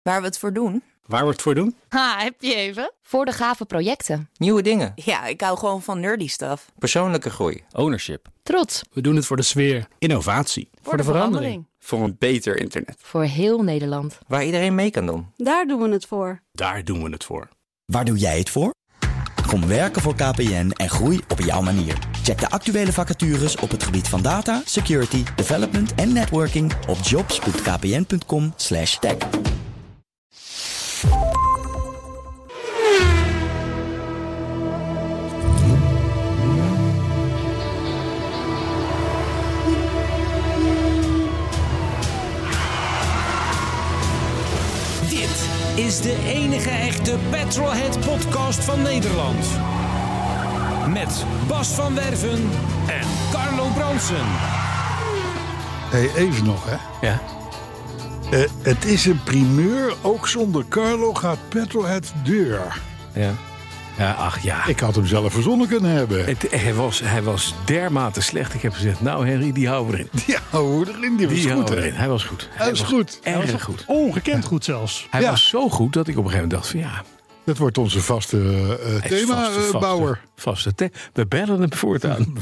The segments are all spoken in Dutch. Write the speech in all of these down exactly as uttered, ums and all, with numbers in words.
Waar we het voor doen? Waar we het voor doen? Ha, heb je even? Voor de gave projecten. Nieuwe dingen. Ja, ik hou gewoon van nerdy stuff. Persoonlijke groei. Ownership. Trots. We doen het voor de sfeer. Innovatie. Voor, voor de, de verandering. Voor een beter internet. Voor heel Nederland. Waar iedereen mee kan doen. Daar doen we het voor. Daar doen we het voor. Waar doe jij het voor? Kom werken voor K P N en groei op jouw manier. Check de actuele vacatures op het gebied van data, security, development en networking op jobs punt k p n punt com slash tech. Dit is de enige echte Petrolhead-podcast van Nederland. Met Bas van Werven en Carlo Bronsen. Hey, even nog, hè? Ja. Uh, het is een primeur. Ook zonder Carlo gaat Petrolhead deur. Ja. Ja, ach ja. Ik had hem zelf verzonnen kunnen hebben. Het, hij, was, hij was dermate slecht. Ik heb gezegd, nou Henry, die houden we erin. Die houden we erin. Die was die goed, erin. Hij was goed. Hij, hij was, was goed. Erg goed. Ongekend goed zelfs. Hij ja. was zo goed dat ik op een gegeven moment dacht van ja... Dat wordt onze vaste uh, themabouwer. Vaste, vaste the- we bellen hem voortaan.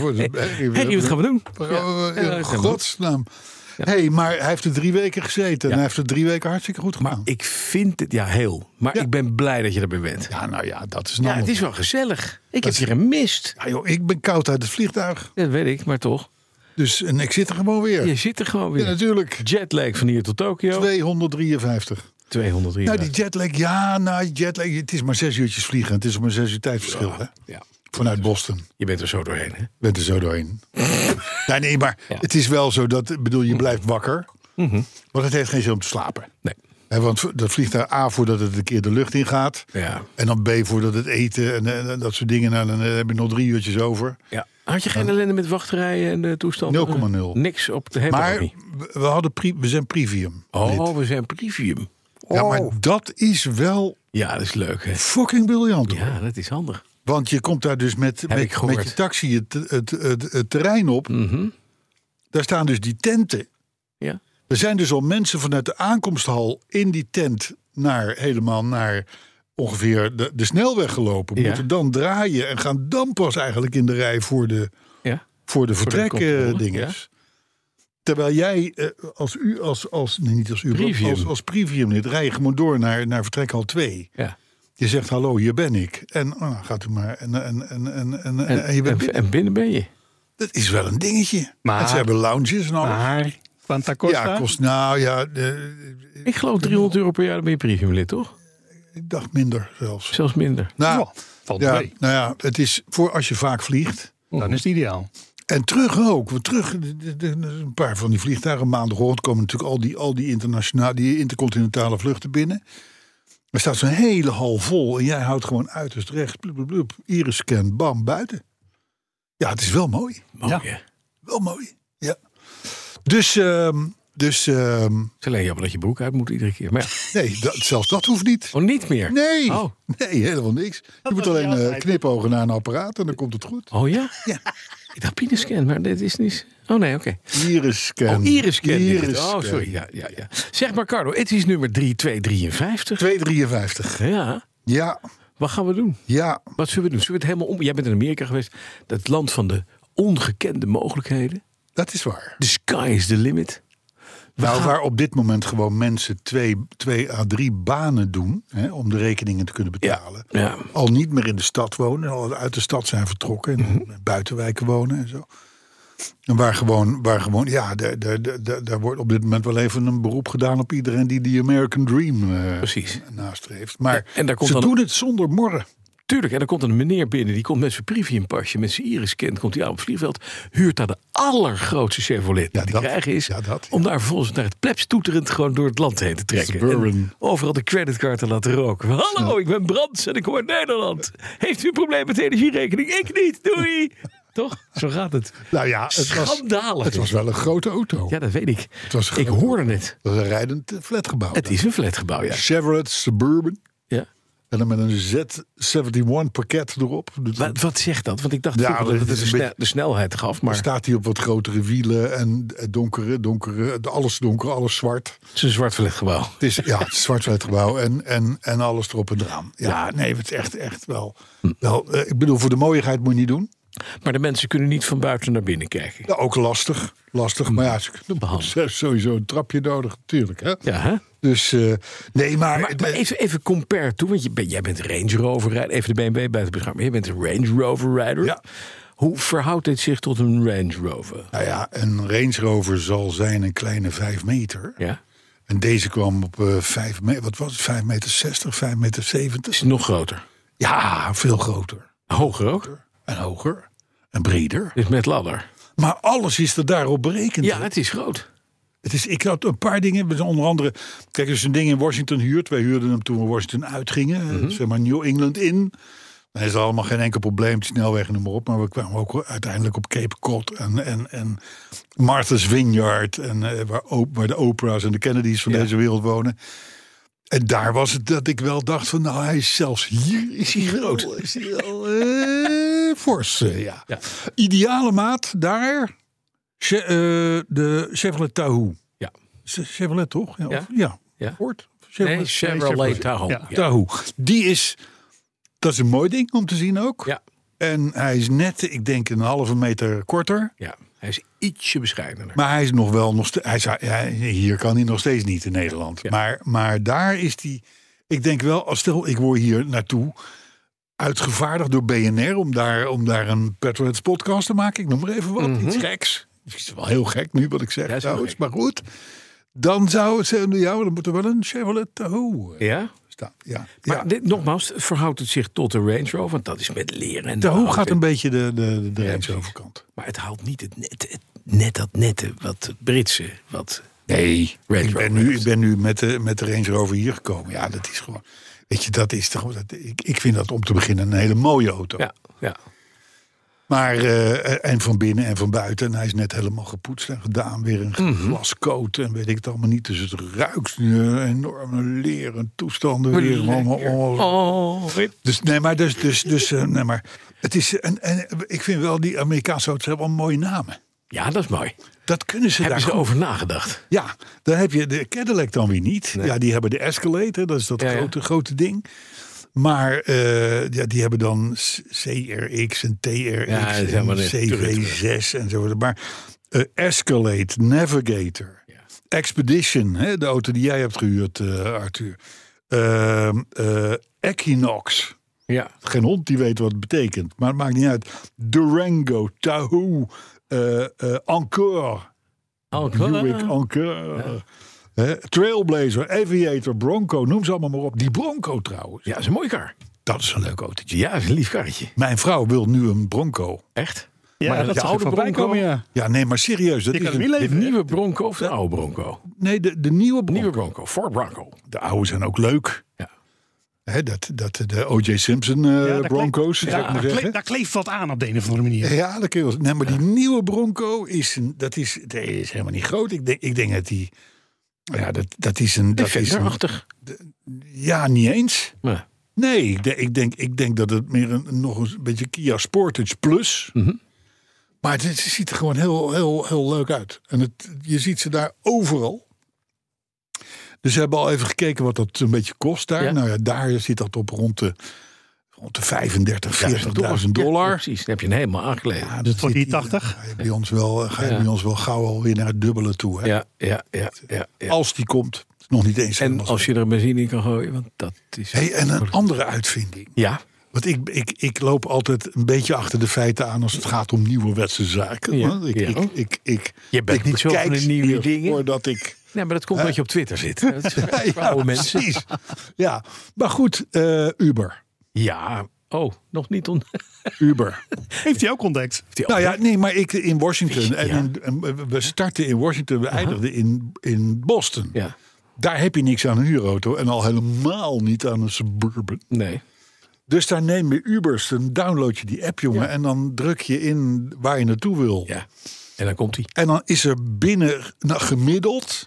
Henry, wat gaan we doen? Ja. Ja, in godsnaam. Ja. Hey, maar hij heeft er drie weken gezeten. Ja. En hij heeft er drie weken hartstikke goed gedaan. Maar ik vind het, ja heel. Maar ja. ik ben blij dat je erbij bent. Ja, nou ja, dat is nou. Ja, het is wel gezellig. Ik dat heb je gemist. Ja, joh, ik ben koud uit het vliegtuig. Dat weet ik, maar toch. Dus, en ik zit er gewoon weer. Je zit er gewoon weer. Ja, natuurlijk. Jetlag van hier tot Tokio. tweehonderddrieënftig. tweehonddrieënftig. Nou, die jetlag, ja, nou, jetlag. Het is maar zes uurtjes vliegen. Het is maar zes uur tijdverschil, ja, hè? Ja. Vanuit Boston. Je bent er zo doorheen, hè? Je bent er zo doorheen. nee, nee, maar ja. Het is wel zo dat, bedoel, je blijft wakker. Mm-hmm. Want het heeft geen zin om te slapen. Nee. He, want dat vliegtuig A voordat het een keer de lucht in gaat. Ja. En dan B voordat het eten en, en dat soort dingen. Nou, dan heb je nog drie uurtjes over. Ja. Had je geen ellende met wachtrijen en de toestand? nul komma nul. Niks op de helemaal Maar niet. we, hadden pri- we zijn premium. Oh, lid. we zijn premium. Oh. Ja, maar dat is wel... Ja, dat is leuk, hè? Fucking briljant. Hoor. Ja, dat is handig. Want je komt daar dus met, met, met je taxi het, het, het, het terrein op. Mm-hmm. Daar staan dus die tenten. Ja. Er zijn dus al mensen vanuit de aankomsthal in die tent naar helemaal naar ongeveer de, de snelweg gelopen. Ja. Moeten dan draaien en gaan dan pas eigenlijk in de rij voor de, ja. voor de vertrekdinges. Ja. Terwijl jij uh, als u als, als nee, niet als u premium. als, als premium lid rij je gewoon door naar, naar vertrekhal twee. Ja. Je zegt hallo, hier ben ik. En oh, gaat u maar. En, en, en, en, en, en, en, je bent en, binnen. en binnen ben je. Dat is wel een dingetje. Maar en ze hebben lounges en alles. Maar quanta costa? Ja, kost nou ja. De, ik geloof driehonderd euro per jaar, dan ben je premium lid, toch? Ik dacht minder zelfs. Zelfs minder. Nou, oh, valt ja, mee. nou ja, het is voor als je vaak vliegt. Dan is het ideaal. En terug ook. We terug, de, de, de, een paar van die vliegtuigen. Maandagochtend komen natuurlijk al die, al die internationale, die intercontinentale vluchten binnen. Er staat zo'n hele hal vol. En jij houdt gewoon uiterst rechts. Blub, blub, blub, iris-scan, bam, buiten. Ja, het is wel mooi. Mooi, ja. hè? Wel mooi, ja. Dus... Um, Dus, um, het is alleen jammer dat je broek uit moet iedere keer. Maar ja. Nee, dat, zelfs dat hoeft niet. Oh, niet meer? Nee, oh. nee helemaal niks. Je dat moet alleen uh, knipogen naar een apparaat en dan komt het goed. Oh ja? Ja. Ik dacht pinescan, maar dit is niet... Oh nee, oké. Okay. Iris-scan. Oh, iris-scan. Iris oh, sorry. Ja, ja, ja. Zeg maar, Carlo, het is nummer drie twee drieënvijftig. twee drieënvijftig. Ja. Ja. Wat gaan we doen? Ja. Wat zullen we doen? Zullen we het helemaal om... Jij bent in Amerika geweest. Dat land van de ongekende mogelijkheden. Dat is waar. The sky is the limit. We nou, gaan... waar op dit moment gewoon mensen twee, twee à drie banen doen... Hè, om de rekeningen te kunnen betalen. Ja, ja. Al niet meer in de stad wonen, al uit de stad zijn vertrokken... en mm-hmm. buitenwijken wonen en zo. En waar gewoon, waar gewoon ja, daar, daar, daar, daar wordt op dit moment wel even een beroep gedaan... op iedereen die die American Dream uh, Precies. nastreeft. Maar ja, en daar komt ze dan... doen het zonder morren. Tuurlijk, en dan komt een meneer binnen, die komt met zijn premiumpasje, met zijn iris-scan, komt hij aan op het vliegveld, huurt daar de allergrootste Chevrolet die ja, te dat, krijgen is, ja, dat, ja. om daar vervolgens naar het plebs toeterend gewoon door het land heen te trekken. En overal de creditcard te laten roken. Hallo, ik ben Brands en ik hoor Nederland. Heeft u een probleem met de energierekening? Ik niet, doei! Toch? Zo gaat het. Nou ja, het Schandalig. Was, het was wel een grote auto. Ja, dat weet ik. Het was ik hoorde het. Het was een rijdend flatgebouw. Het is een flatgebouw, ja. Chevrolet Suburban. Ja. En dan met een Z eenenzeventig pakket erop. Wat, wat zegt dat? Want ik dacht Ja, vroeger dat dat het is de, een snel- beetje- de snelheid gaf. Maar Maar staat hij op wat grotere wielen en donkere, donkere, alles donker, alles zwart. het is een zwart verlicht gebouw. Het is ja, het is zwart-wit gebouw en, en, en alles erop en eraan. Ja, nee, het is echt, echt wel. wel uh, ik bedoel, voor de mooiigheid moet je niet doen. Maar de mensen kunnen niet van buiten naar binnen kijken. Ja, ook lastig, lastig. Maar ja, ze hebben sowieso een trapje nodig, natuurlijk. Hè? Ja, hè? Dus uh, nee, maar, Maar, maar even, even compare toe, want je ben, jij bent Range Rover rijder. Even de B M W buiten beschouwen. Maar je bent een Range Rover rijder. Ja. Hoe verhoudt dit zich tot een Range Rover? Nou ja, een Range Rover zal zijn een kleine vijf meter. Ja. En deze kwam op uh, vijf meter, wat was het, vijf meter zestig, vijf meter zeventig. Is het nog groter? Ja, veel groter. Hoger ook? En hoger. En breder. Dus met ladder. Maar alles is er daarop berekend. Ja, hè? het is groot. Het is, ik had een paar dingen, onder andere, kijk, als je een ding in Washington huurt. Wij huurden hem toen we Washington uitgingen, Mm-hmm. zeg maar New England in. Dan is er allemaal geen enkel probleem, de snelweg en noem maar op. Maar we kwamen ook uiteindelijk op Cape Cod en, en, en Martha's Vineyard. En, uh, waar, waar de Oprah's en de Kennedys van Ja. deze wereld wonen. En daar was het dat ik wel dacht van, nou, hij is zelfs hier is hij groot. Is hij wel uh, fors, uh, ja. Ja. Ideale maat daar, che, uh, de Chevrolet Tahoe. Ja. Chevrolet toch? Ja. Ja. Of, ja. Ja. Ford? Nee, Chevrolet Tahoe. Ja. Ja. Tahoe. Die is, dat is een mooi ding om te zien ook. Ja. En hij is net, ik denk, een halve meter korter. Ja, hij is ietsje bescheidener. Maar hij is nog wel, nog steeds, hij zou, ja, hier kan hij nog steeds niet in Nederland. Ja. Maar, maar daar is hij, ik denk wel, als stel ik word hier naartoe uitgevaardigd door B N R om daar, om daar een Petrolheads podcast te maken. Ik noem maar even wat, Mhm. iets geks. Het is wel heel gek nu wat ik zeg Ja, is wel trouwens, gek. maar goed. Dan zou het zijn, ja, dan moet er wel een Chevrolet Tahoe uh, Ja? staan. Ja, Maar ja. dit, nogmaals, verhoudt het zich tot de Range Rover? Want dat is met leren en Tahoe de gaat een beetje de, de, de Ja, Range precies. Rover kant. Maar het haalt niet het net, het, net dat nette, wat Britse, wat... Nee, Range ik ben, Rover nu, heeft. ik ben nu met de, met de Range Rover hier gekomen. Ja, dat is gewoon... Weet je, dat is toch... Dat, ik, ik vind dat om te beginnen een hele mooie auto. Ja, ja. Maar, uh, en van binnen en van buiten. En hij is net helemaal gepoetst en gedaan. Weer een Mhm. glascoat en weet ik het allemaal niet. Dus het ruikt nu enorme leren toestanden. Weer allemaal, Lekker. allemaal. Oh, Dus nee, maar, dus, dus, dus, uh, nee, maar het is... En, en, ik vind wel, die Amerikaanse auto's hebben wel mooie namen. ja, dat is mooi. Dat kunnen ze Hebben daar ze goed. over nagedacht? Ja, dan heb je de Cadillac dan weer niet. Nee. Ja, die hebben de Escalade, hè, dat is dat Ja, ja. grote, grote ding. Maar uh, ja, die hebben dan C R X en T R X Ja, dat is en helemaal net C V zes en zo. Maar uh, Escalade, Navigator, Ja. Expedition, hè, de auto die jij hebt gehuurd, uh, Arthur. Uh, uh, Equinox. Ja. Geen hond die weet wat het betekent, maar het maakt niet uit. Durango, Tahoe, uh, uh, Encore. Buick Encore. Hè, Trailblazer, Aviator, Bronco, noem ze allemaal maar op. Die Bronco trouwens, Ja, dat is een mooi kar. dat is een leuk autootje. Ja, dat is een lief karretje. Mijn vrouw wil nu een Bronco. Echt? Ja, Maar dat de zag oude ik voorbij Bronco? komen, ja. Ja, nee, maar serieus. Dat Je is kan hem een, niet De leven. hè? nieuwe Bronco of de oude Bronco? nee, de, de nieuwe Bronco. Nieuwe Bronco, Ford Bronco. De oude zijn ook leuk. Ja. Hè, dat, dat, de O J Simpson uh, Ja, daar Broncos, kleeft- zou ja, ik maar daar, zeggen. kleeft, daar kleeft wat aan op de een of andere manier. Ja, dat kun je wel. Nee, maar die nieuwe Bronco is, een, dat is, dat is helemaal niet groot. Ik denk, ik denk dat die... Ja, dat, dat is een... Dat is een, Defender-achtig. ja, niet eens. Ja. Nee, ik denk, ik denk, ik denk dat het meer een, nog een beetje Kia Sportage Plus. Mhm. Maar het, het ziet er gewoon heel, heel, heel leuk uit. En het, je ziet ze daar overal. Dus we hebben al even gekeken wat dat een beetje kost daar. Ja. Nou ja, daar zit dat op rond de, rond de vijfendertig, Ja, veertigduizend Ja, dollar. precies, dan heb je hem helemaal aangekleed. Ja, Dus het wordt zit die tachtig? Ga je bij ons wel, ga je Ja. bij ons wel gauw alweer naar het dubbele toe. Hè? Ja, ja, ja, ja, ja. Als die komt. Is nog niet eens En helemaal als zo. je er benzine in kan gooien, want dat is... Hey, en een andere uitvinding. Ja, Want ik, ik, ik loop altijd een beetje achter de feiten aan als het gaat om nieuwerwetse zaken. Ja, Want ik, ja. ik, ik, ik, Je bent ik niet zo bekijk van de nieuwe eerst dingen. Voordat ik... nee, maar dat komt omdat je op Twitter zit. Dat is voor oude mensen. precies. Ja, maar goed, uh, Uber. Ja, oh, nog niet on... Uber. Heeft hij ook ontdekt. Nou ja, nee, maar ik in Washington. En Ja. in, en we starten in Washington, we eindigden in, in Boston. Ja, Daar heb je niks aan een huurauto en al helemaal niet aan een Suburban. nee. Dus daar neem je Ubers, dan download je die app, jongen. Ja. En dan druk je in waar je naartoe wil. Ja, en dan komt hij. En dan is er binnen, nou, gemiddeld,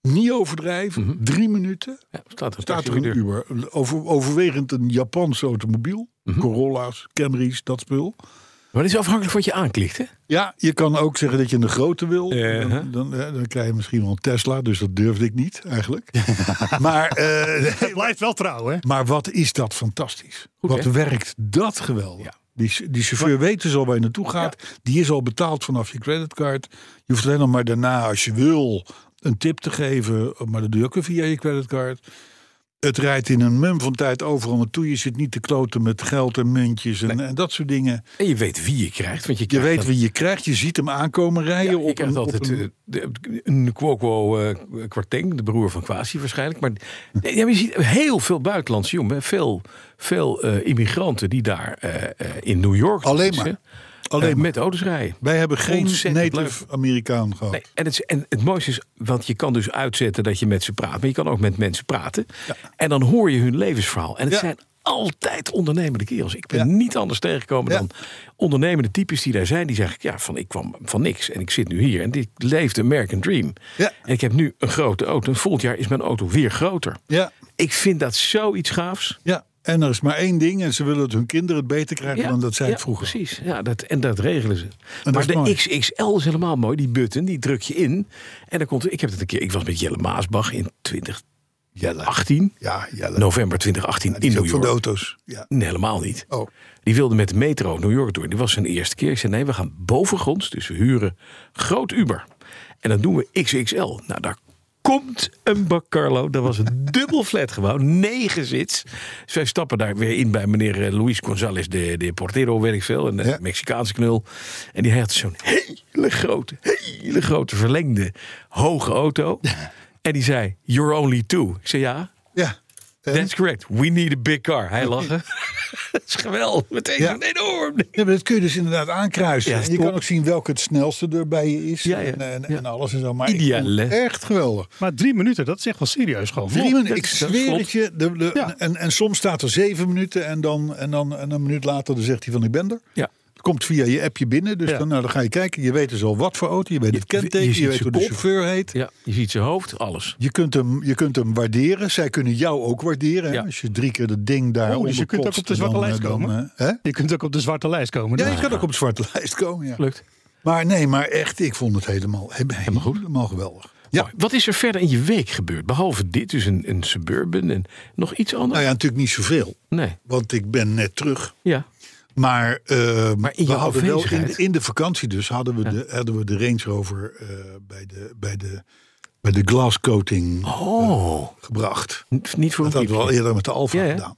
Niet overdrijven. Mm-hmm. Drie minuten. Ja, staat er, Staat er een Uber. Over, overwegend een Japanse automobiel. Mm-hmm. Corolla's, Camry's, dat spul. Maar dat is afhankelijk van wat je aanklikt, hè? Ja, je kan ook zeggen dat je een grote wil. Uh-huh. Dan, dan, dan krijg je misschien wel een Tesla. Dus dat durfde ik niet, eigenlijk. maar, uh, het blijft wel trouw, hè? Maar wat is dat fantastisch. Goed, wat hè? werkt dat geweldig. Ja. Die, die chauffeur maar, weet dus al waar je naartoe gaat. Ja. Die is al betaald vanaf je creditcard. Je hoeft alleen nog maar daarna, als je wil, een tip te geven. Maar dat doe je ook weer via je creditcard. Het rijdt in een mum van tijd overal naartoe. Je zit niet te kloten met geld en muntjes en, nee. en dat soort dingen. En je weet wie je krijgt. Want je, je weet dat... wie je krijgt. Je ziet hem aankomen rijden. Ja, je op krijgt een, altijd op een... uh, de, een Kwokwo uh, Kwarteng, de broer van Kwasi waarschijnlijk. Maar, nee, ja, maar je ziet heel veel buitenlandse jongen. Veel, veel uh, immigranten die daar uh, uh, in New York alleen zitten. maar. Alleen uh, met auto's rijden. Wij hebben geen Ontzettend native leuk. Amerikaan gehad. Nee, en, het, en het mooiste is, want je kan dus uitzetten dat je met ze praat. Maar je kan ook met mensen praten. Ja. En dan hoor je hun levensverhaal. En het ja. zijn altijd ondernemende kerels. Ik ben ja. niet anders tegengekomen ja. dan ondernemende types die daar zijn. Die zeggen, ja, van ik kwam van niks en ik zit nu hier. En ik leef de American Dream. Ja. En ik heb nu een grote auto. En volgend jaar is mijn auto weer groter. Ja. Ik vind dat zoiets gaafs. Ja. En er is maar één ding. En ze willen dat hun kinderen het beter krijgen ja, dan dat zij het ja, vroeger. Precies. Ja, dat, en dat regelen ze. Maar de mooi. X X L is helemaal mooi. Die button, die druk je in. En dan komt er, ik heb het een keer. Ik was met Jelle Maasbach in twintig achttien. Ja, Jelle. November twintig achttien ja, in New York. Van de auto's. Ja. Nee, helemaal niet. Oh. Die wilde met de metro New York door. Die was zijn eerste keer. Ik zei nee, we gaan bovengronds. Dus we huren groot Uber. En dan doen we X X L. Nou, daar komt een bak, Carlo. Dat was een dubbel flatgebouw. Negen zits. Dus wij stappen daar weer in bij meneer Luis González de, de Portero, weet ik veel. Een ja. Mexicaanse knul. En die had zo'n hele grote, hele grote verlengde, hoge auto. Ja. En die zei, you're only two. Ik zei, ja. Ja. En? That's correct. We need a big car. Hij lachen. Dat is geweldig. Meteen ja. een enorm ding. Ja, maar dat kun je dus inderdaad aankruisen. Ja, je kan ook zien welke het snelste er bij je is. Ja, ja. En, en, ja. en alles en zo. Maar ideaal, echt geweldig. Maar drie minuten, dat is echt wel serieus gewoon. Drie minuten, ik zweer het je. De, de, ja. en, en soms staat er zeven minuten. En dan, en dan en een minuut later dan zegt hij van ik ben er. Ja. Komt via je appje binnen. Dus ja. dan, nou, dan ga je kijken. Je weet dus al wat voor auto. Je weet het kenteken. Je, je, je weet hoe de chauffeur heet. Ja, je ziet zijn hoofd. Alles. Je kunt hem, je kunt hem waarderen. Zij kunnen jou ook waarderen. Ja. Als je drie keer dat ding daar oh, dus je kunt ook op de zwarte dan, lijst komen. Dan, hè? Je kunt ook op de zwarte lijst komen. Ja, je kan ook op de zwarte lijst komen. Ja. Lukt. Maar nee, maar echt. Ik vond het helemaal, helemaal, goed. helemaal geweldig. Ja. Wat is er verder in je week gebeurd? Behalve dit, dus een, een Suburban en nog iets anders? Nou ja, natuurlijk niet zoveel. Nee. Want ik ben net terug. Ja. Maar, uh, maar in we hadden wel in de, in de vakantie dus hadden we, ja. de, hadden we de Range Rover uh, bij, de, bij, de, bij de glascoating oh. uh, gebracht. Niet voor dat hadden we al eerder met de Alfa ja, ja. gedaan.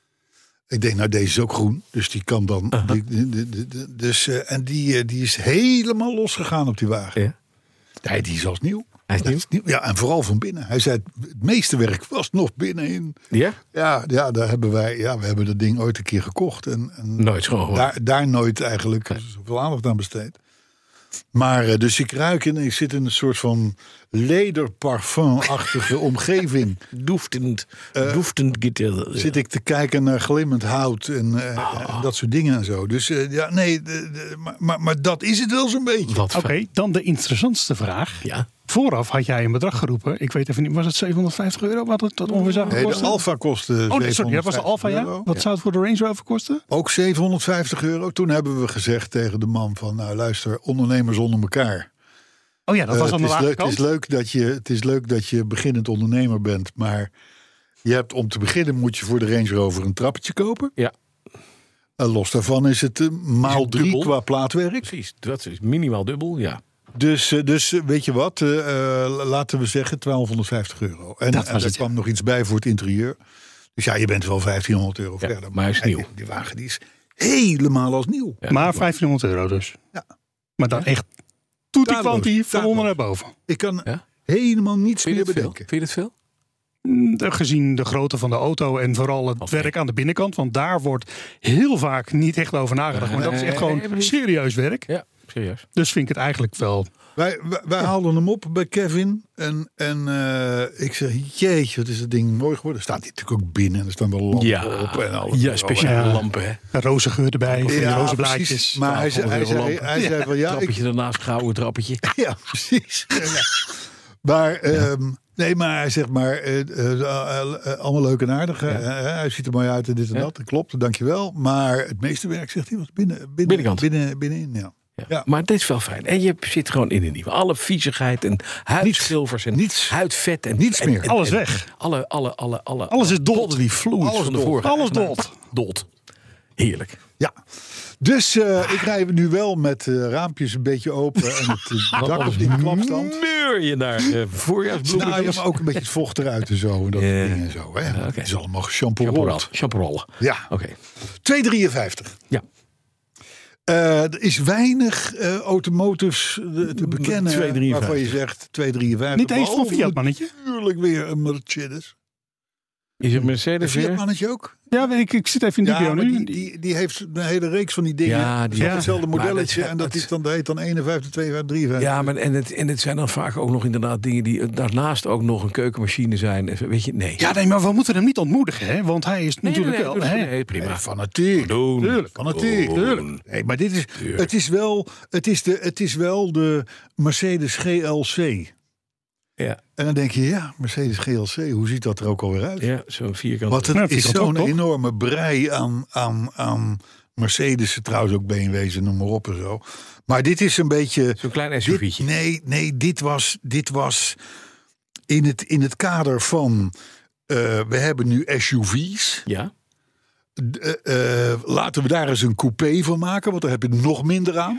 Ik denk, nou deze is ook groen, dus die kan dan. Uh-huh. Die, die, die, die, die, dus, uh, en die, uh, die is helemaal losgegaan op die wagen. Ja. Nee, die is als nieuw. Hij is nieuw? Is nieuw. Ja, en vooral van binnen. Hij zei, het meeste werk was nog binnenin. Ja? Ja, ja, daar hebben wij, ja, we hebben dat ding ooit een keer gekocht. En, en nooit schoon. Daar, daar nooit eigenlijk okay. zoveel aandacht aan besteed. Maar dus ik ruik en ik zit in een soort van lederparfum-achtige omgeving. Doeftend, uh, doeftend gitter. Zit ik te kijken naar glimmend hout en, uh, oh. en dat soort dingen en zo. Dus uh, ja, nee, de, de, maar, maar, maar dat is het wel zo'n beetje. Oké, okay, dan de interessantste vraag. Ja. Vooraf had jij een bedrag geroepen. Ik weet even niet, was het zevenhonderdvijftig euro wat het dat ongeveer zou kosten? Nee, de Alfa kostte oh, nee, sorry, dat was de Alfa, ja? Wat ja. zou het voor de Range Rover kosten? Ook zevenhonderdvijftig euro. Toen hebben we gezegd tegen de man van, nou luister, ondernemers onder elkaar. Oh ja, dat was uh, aan de lage leuk, kant. Het is, leuk dat je, het is leuk dat je beginnend ondernemer bent, maar je hebt om te beginnen moet je voor de Range Rover een trappetje kopen. Ja. En los daarvan is het uh, maal drie dubbel. Qua plaatwerk. Precies, dat is minimaal dubbel, ja. Dus, dus weet je wat, uh, laten we zeggen twaalfhonderdvijftig euro. En, en er kwam nog iets bij voor het interieur. Dus ja, je bent wel vijftienhonderd euro ja, verder. Maar hij is nieuw. Die, die wagen die is helemaal als nieuw. Ja, maar vijftienhonderd euro dus. Ja. Maar dan ja. echt tutti quanti van onder naar boven. Ik kan ja? helemaal niets meer bedenken. Vind je het veel? Gezien de grootte van de auto en vooral het okay. werk aan de binnenkant. Want daar wordt heel vaak niet echt over nagedacht. Maar dat is echt gewoon serieus werk. Ja, serieus. Dus vind ik het eigenlijk wel... Wij, wij, wij haalden hem op bij Kevin. En, en uh, ik zeg, jeetje, wat is dat ding mooi geworden. Staat hij natuurlijk ook binnen. En er staan wel lampen ja, op. En alles ja, speciale ja. lampen. Hè? Een roze geur erbij. Of ja, roze blaadjes. Maar oh, hij, zei, hij, zei, hij zei van ja. Trappetje ik, ernaast, gouden trappetje. Ja, precies. ja. Maar um, Nee, maar hij zegt maar, uh, uh, uh, uh, allemaal leuk en aardig. Ja. Uh, hij ziet er mooi uit en dit en ja. dat. Dat klopt, dankjewel. Maar het meeste werk, zegt hij, was binnen, binnen, binnenkant. Binnen, binnenin. Ja. Ja. Ja. Maar dit is wel fijn. En je zit gewoon in een nieuwe. Alle viezigheid en huidschilfers en niets, huidvet. En niets meer. En, alles en, weg. Alle, alle, alle, alle, alles is dot. Die fluids alles van de dot. vorige. Alles dot. Dot. Heerlijk. Ja. Dus uh, ik rij nu wel met uh, raampjes een beetje open en het uh, dak op die klapstand. Meur je naar uh, voorjaarsbloemen. Nou, maar ook een beetje het vocht eruit en zo. En dat yeah. dingen en zo. Hè. Ja, okay. Het is allemaal champoerol. Champoerol. Ja. Oké. Okay. twee drieënvijftig. Ja. Uh, er is weinig uh, automotives te bekennen waarvan je zegt twee drieënvijftig. Niet eens van Fiat, mannetje? Natuurlijk weer een Mercedes. Is het Mercedes een Fiat mannetje ook? Ja, ik, ik zit even in dubio ja, nu. Die, die, die heeft een hele reeks van die dingen. Ja, die ja. ja. hetzelfde modelletje. Dat, en dat, is dan, dat heet dan eenenvijftig, tweeënvijftig, drieënvijftig. Ja, maar en het, en het zijn dan vaak ook nog inderdaad dingen die daarnaast ook nog een keukenmachine zijn. Weet je, nee. Ja, nee, maar we moeten hem niet ontmoedigen, hè? Want hij is nee, natuurlijk nee, nee, wel. Nee, nee, prima. Nee, fanatiek. Doen. Tuurlijk. Fanatiek. Tuurlijk. Nee, maar dit is, het is wel, het is de, het is wel de Mercedes G L C. Ja. En dan denk je, ja, Mercedes G L C, hoe ziet dat er ook alweer uit? Ja, zo'n vierkant. Want het ja, is zo'n ook, enorme brei aan, aan, aan Mercedes, trouwens ook B M W's en noem maar op en zo. Maar dit is een beetje... Zo'n klein S U V'tje. Nee, nee, dit was, dit was in, het, in het kader van, uh, we hebben nu S U V's. Ja. Uh, uh, laten we daar eens een coupé van maken, want daar heb je nog minder aan.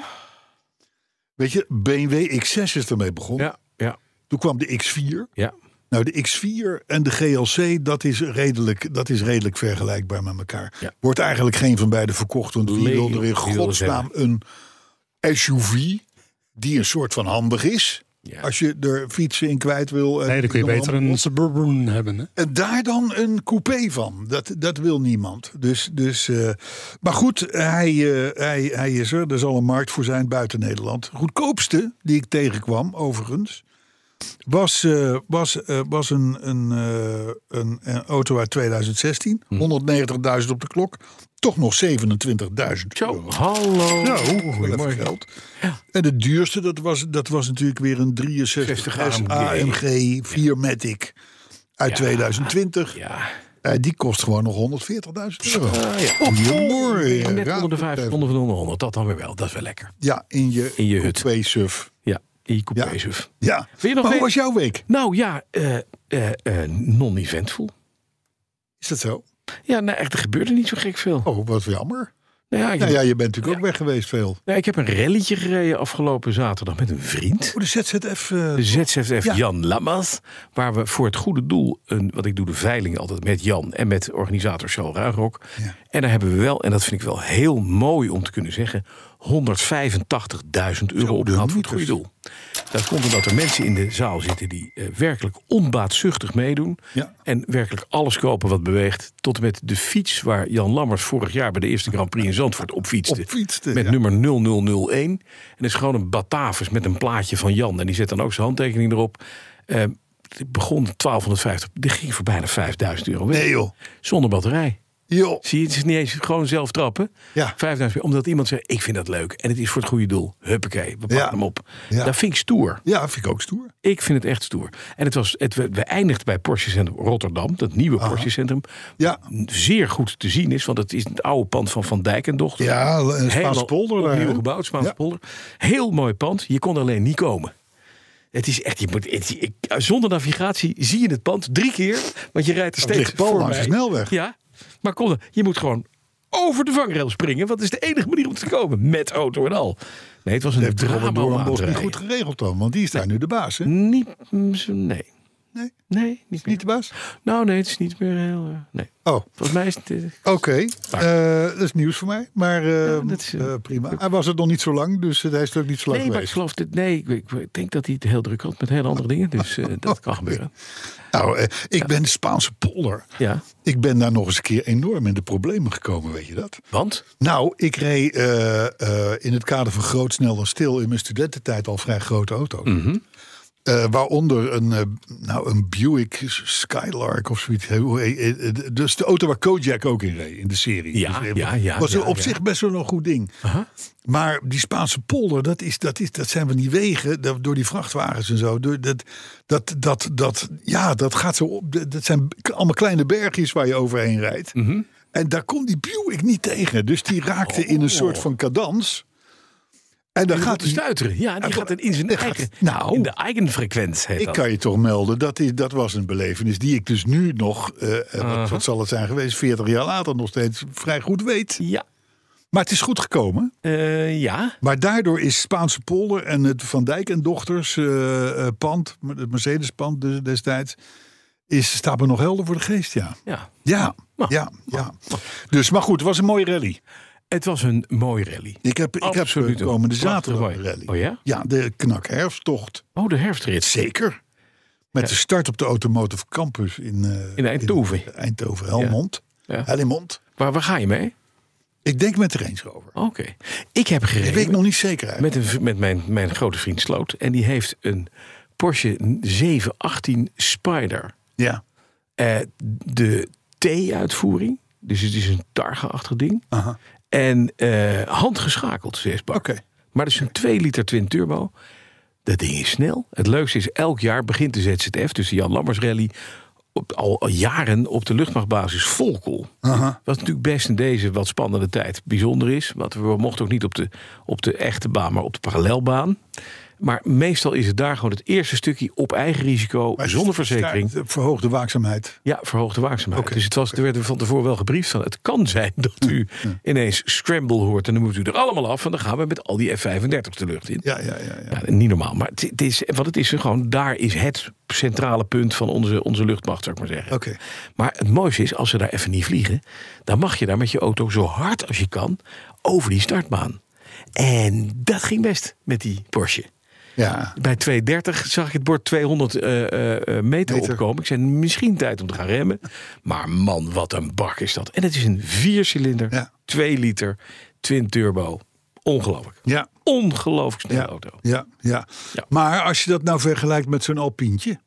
Weet je, B M W X zes is ermee begonnen. Ja, ja. Toen kwam de X vier. Ja. Nou, de X vier en de G L C, dat is redelijk, dat is redelijk vergelijkbaar met elkaar. Ja. Wordt eigenlijk geen van beide verkocht. Want wie wil er in godsnaam een S U V die een soort van handig is. Ja. Als je er fietsen in kwijt wil. Nee, dan kun je beter een Suburban hebben. Hè? En daar dan een coupé van. Dat, dat wil niemand. Dus, dus, uh, maar goed, hij, uh, hij, hij is er. Er zal een markt voor zijn buiten Nederland. Goedkoopste die ik tegenkwam, overigens, was, uh, was, uh, was een, een, uh, een, een auto uit tweeduizend zestien. Hm. honderdnegentigduizend op de klok. Toch nog zevenentwintigduizend euro. Hallo. Nou, mooi geld. Ja. En de duurste, dat was, dat was natuurlijk weer een drieënzestig A M G vier Matic uit ja. tweeduizend twintig. Ja. Uh, die kost gewoon nog honderdveertigduizend euro. Uh, ja. Oh, mooi. Net onder de vijftig, onder de honderd. Dat dan weer wel. Dat is wel lekker. Ja, in je, in je hut. Coupé SUV. Ja, in je coupé SUV. Ja. ja. Maar hoe was jouw week? Nou ja, uh, uh, uh, non-eventvol. Is dat zo? Ja, nou echt, er gebeurde niet zo gek veel. Oh, wat jammer. Nou ja, ik nou heb, ja, je bent natuurlijk ja. ook weg geweest veel. Nou, ik heb een rallytje gereden afgelopen zaterdag met een vriend. Oh, de Z Z F. Uh, de Z Z F ja. Jan Lammers. Waar we voor het goede doel, een, wat ik doe de veiling altijd met Jan en met organisator Charles Ruigrok. Ja. En daar hebben we wel, en dat vind ik wel heel mooi om te kunnen zeggen, honderdvijfentachtigduizend euro opgehaald voor het goede doel. Dat komt omdat er mensen in de zaal zitten die uh, werkelijk onbaatzuchtig meedoen. Ja. En werkelijk alles kopen wat beweegt. Tot en met de fiets waar Jan Lammers vorig jaar bij de eerste Grand Prix in Zandvoort op fietste. Op fietste met ja. nummer nul nul nul één. En dat is gewoon een Batavus met een plaatje van Jan. En die zet dan ook zijn handtekening erop. Uh, het begon twaalfhonderdvijftig. Die ging voor bijna vijfduizend euro weg. Nee joh. Zonder batterij. Jo. Zie je, het is niet eens gewoon zelf trappen. Ja. vijfduizend, omdat iemand zegt, ik vind dat leuk. En het is voor het goede doel. Huppakee, we pakken ja. hem op. Ja. Dat vind ik stoer. Ja, vind ik ook stoer. Ik vind het echt stoer. En het was, het, we, we eindigden bij Porsche Centrum Rotterdam. Dat nieuwe Aha. Porsche Centrum. Ja. Zeer goed te zien is. Want het is het oude pand van Van Dijk en dochter. Ja, een Spaanse polder. Nieuw gebouwd, Spaanse ja. polder. Heel mooi pand. Je kon er alleen niet komen. Het is echt, je moet, het, ik, zonder navigatie zie je het pand drie keer. Want je rijdt er steeds voor langs de snelweg. Ja. Maar kom, je moet gewoon over de vangrail springen. Want dat is de enige manier om te komen. Met auto en al. Nee, het was een drama. Door een bos niet goed geregeld dan. Want die is daar nee. nu de baas. Hè? Niet, nee. Nee? Nee, niet, niet de baas? Nou nee, het is niet meer heel... Uh, nee. Oh. Volgens mij is het... Uh, Oké, okay. uh, dat is nieuws voor mij. Maar uh, ja, dat is, uh, uh, prima. Hij was het nog niet zo lang, dus hij is ook niet zo lang nee, geweest. Maar ik geloof dat, nee, ik, ik denk dat hij het heel druk had met hele andere dingen. Dus uh, dat kan gebeuren. Nou, uh, ik ja. ben de Spaanse polder. Ja. Ik ben daar nog eens een keer enorm in de problemen gekomen, weet je dat? Want? Nou, ik reed uh, uh, in het kader van groot, snel en stil in mijn studententijd al vrij grote auto's. Mm-hmm. Uh, waaronder een, uh, nou, een Buick Skylark of zoiets. Dus de auto waar Kojak ook in reed in de serie. Ja, dus, ja, ja. was ja, op ja. zich best wel een goed ding. Uh-huh. Maar die Spaanse polder, dat, is, dat, is, dat zijn van die wegen, dat, door die vrachtwagens en zo. Door, dat, dat, dat, dat, ja, dat gaat zo op. Dat zijn allemaal kleine bergjes waar je overheen rijdt. Mm-hmm. En daar kon die Buick niet tegen. Dus die raakte oh. in een soort van cadans. En dan en gaat hij stuiteren. Ja, die gaat in zijn eigen, gaat, nou, in de eigen frequentie. Ik dat. kan je toch melden, dat, is, dat was een belevenis die ik dus nu nog, uh, uh-huh. wat, wat zal het zijn geweest, veertig jaar later nog steeds vrij goed weet. Ja. Maar het is goed gekomen. Uh, ja. Maar daardoor is Spaanse polder en het Van Dijk en Dochters uh, uh, pand, het Mercedes pand dus destijds, is, staat me nog helder voor de geest, ja. Ja. Ja, maar, ja, ja. Dus, maar goed, het was een mooie rally. Het was een mooie rally. Ik heb, ik heb de komende zaterdag een rally. Oh ja? Ja, de Knak herfsttocht. Oh, de herfstrit. Zeker. Met ja. de start op de Automotive Campus in, uh, in Eindhoven. In Eindhoven, Helmond. Ja. Ja. Helmond. Waar, waar ga je mee? Ik denk met de Range Rover. Oké. Okay. Ik heb gereden. Ik weet nog niet zeker. Met, een, met mijn, mijn grote vriend Sloot. En die heeft een Porsche zeven achttien Spider. Ja. Uh, de T-uitvoering. Dus het is een Targa-achtig ding. Aha. En uh, handgeschakeld zesbak. Oké. Maar dat is een twee liter twin turbo. Dat ding is snel. Het leukste is, elk jaar begint de Z Z F, dus de Jan Lammers Rally, op, al, al jaren op de luchtmachtbasis Volkel. Aha. Wat natuurlijk best in deze wat spannende tijd bijzonder is. Want we mochten ook niet op de, op de echte baan, maar op de parallelbaan. Maar meestal is het daar gewoon het eerste stukje op eigen risico, maar zonder verzekering. Verhoogde waakzaamheid. Ja, verhoogde waakzaamheid. Okay. Dus het was, er werd van tevoren wel gebriefd van, het kan zijn dat u ja. ineens scramble hoort en dan moet u er allemaal af en dan gaan we met al die F vijfendertig de lucht in. Ja, ja, ja. ja. ja niet normaal. Maar het, het is, wat het is gewoon, daar is het centrale punt van onze, onze luchtmacht, zou ik maar zeggen. Okay. Maar het mooiste is, als ze daar even niet vliegen, dan mag je daar met je auto zo hard als je kan over die startbaan. En dat ging best met die Porsche. Ja. Bij tweehonderddertig zag ik het bord tweehonderd uh, uh, meter, meter opkomen. Ik zei, misschien tijd om te gaan remmen. Maar man, wat een bak is dat. En het is een viercilinder, ja. twee liter, twin turbo. Ongelooflijk. Ja. Ongelooflijk snelle ja. auto. Ja, ja. Ja. Maar als je dat nou vergelijkt met zo'n Alpientje.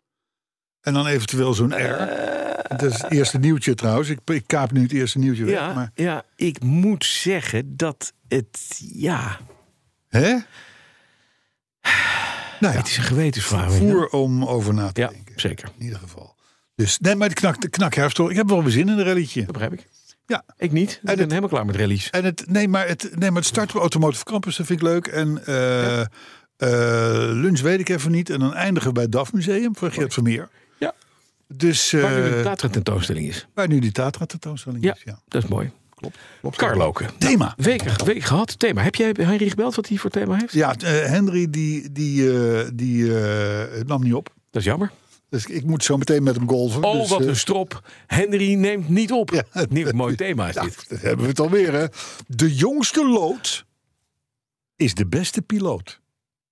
En dan eventueel zo'n R. Uh, dat is het eerste nieuwtje trouwens. Ik, ik kaap nu het eerste nieuwtje ja, weg. Maar... Ja, ik moet zeggen dat het, ja... Hè? Nou ja, het is een gewetensvraag. Voer om over na te ja, denken. Zeker. In ieder geval. Dus, nee, maar de knak, de knakherfst, ik heb wel weer zin in een rallytje. Dat begrijp ik. Ja. Ik niet. Ik ben het, helemaal klaar met rallies. En het, nee, maar het, nee, maar het starten op Automotive Campus, dat vind ik leuk. En uh, ja. uh, lunch weet ik even niet. En dan eindigen we bij het D A F Museum van Geert Vermeer. Ja. Dus, uh, waar nu de Tatra tentoonstelling is. Waar nu die Tatra tentoonstelling ja, is. Ja, dat is mooi. Klopt. Klopt. Carloke. Thema. Week, week gehad. Thema. Heb jij Henry gebeld wat hij voor thema heeft? Ja, uh, Henry die, die, uh, die uh, nam niet op. Dat is jammer. Dus ik moet zo meteen met hem golven. Oh, dus, wat uh, een strop. Henry neemt niet op. Ja, het nieuw mooi thema is ja, dit. Dat hebben we het alweer, hè. De jongste lood is de beste piloot.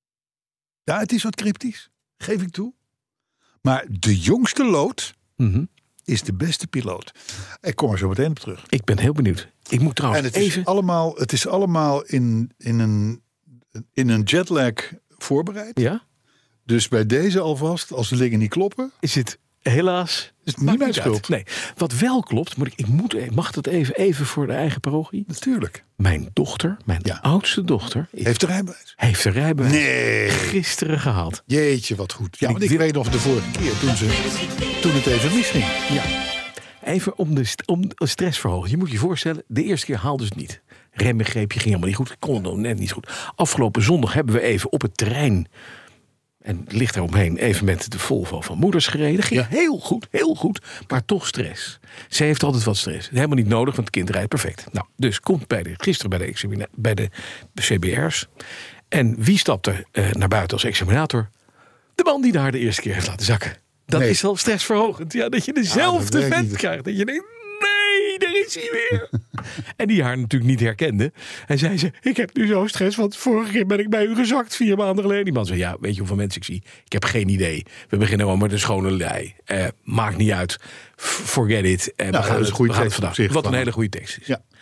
Ja, het is wat cryptisch. Geef ik toe. Maar de jongste lood mm-hmm. is de beste piloot. Ik kom er zo meteen op terug. Ik ben heel benieuwd. Ik moet trouwens en het even... Is allemaal, het is allemaal in, in, een, in een jetlag voorbereid. Ja? Dus bij deze alvast, als de dingen niet kloppen... Is het helaas... Is het niet mijn schuld. Nee. Wat wel klopt, moet ik, ik moet, mag dat even, even voor de eigen parochie? Natuurlijk. Mijn dochter, mijn ja. oudste dochter... Is, heeft de rijbewijs. Heeft de rijbewijs. Nee. Gisteren gehaald. Jeetje, wat goed. Ja, want ik, ik weet nog de vorige keer toen, ze, toen het even misging. Ja. Even om de, om de stress verhogen. Je moet je voorstellen, de eerste keer haalde ze het niet. Rembegreepje ging helemaal niet goed. Kon het net niet goed. Afgelopen zondag hebben we even op het terrein... en het ligt eromheen even met de Volvo van moeders gereden. Ging ja. heel goed, heel goed. Maar toch stress. Ze heeft altijd wat stress. Helemaal niet nodig, want het kind rijdt perfect. Nou, dus komt bij de, gisteren bij de, examina- bij de C B R's. En wie stapt er uh, naar buiten als examinator? De man die daar de eerste keer heeft laten zakken. Dat nee. is al stressverhogend. Ja, dat je dezelfde ja, vent krijgt. Dat je denkt, nee, daar is hij weer. En die haar natuurlijk niet herkende. En zei ze, ik heb nu zo stress, want vorige keer ben ik bij u gezakt vier maanden geleden. Die man zei, ja, weet je hoeveel mensen ik zie? Ik heb geen idee. We beginnen gewoon met een schone lei. Uh, maakt niet uit. Forget it. Uh, nou, we gaan dat is een goede tekst vandaag. zich, Wat een hele goede tekst is. Ja.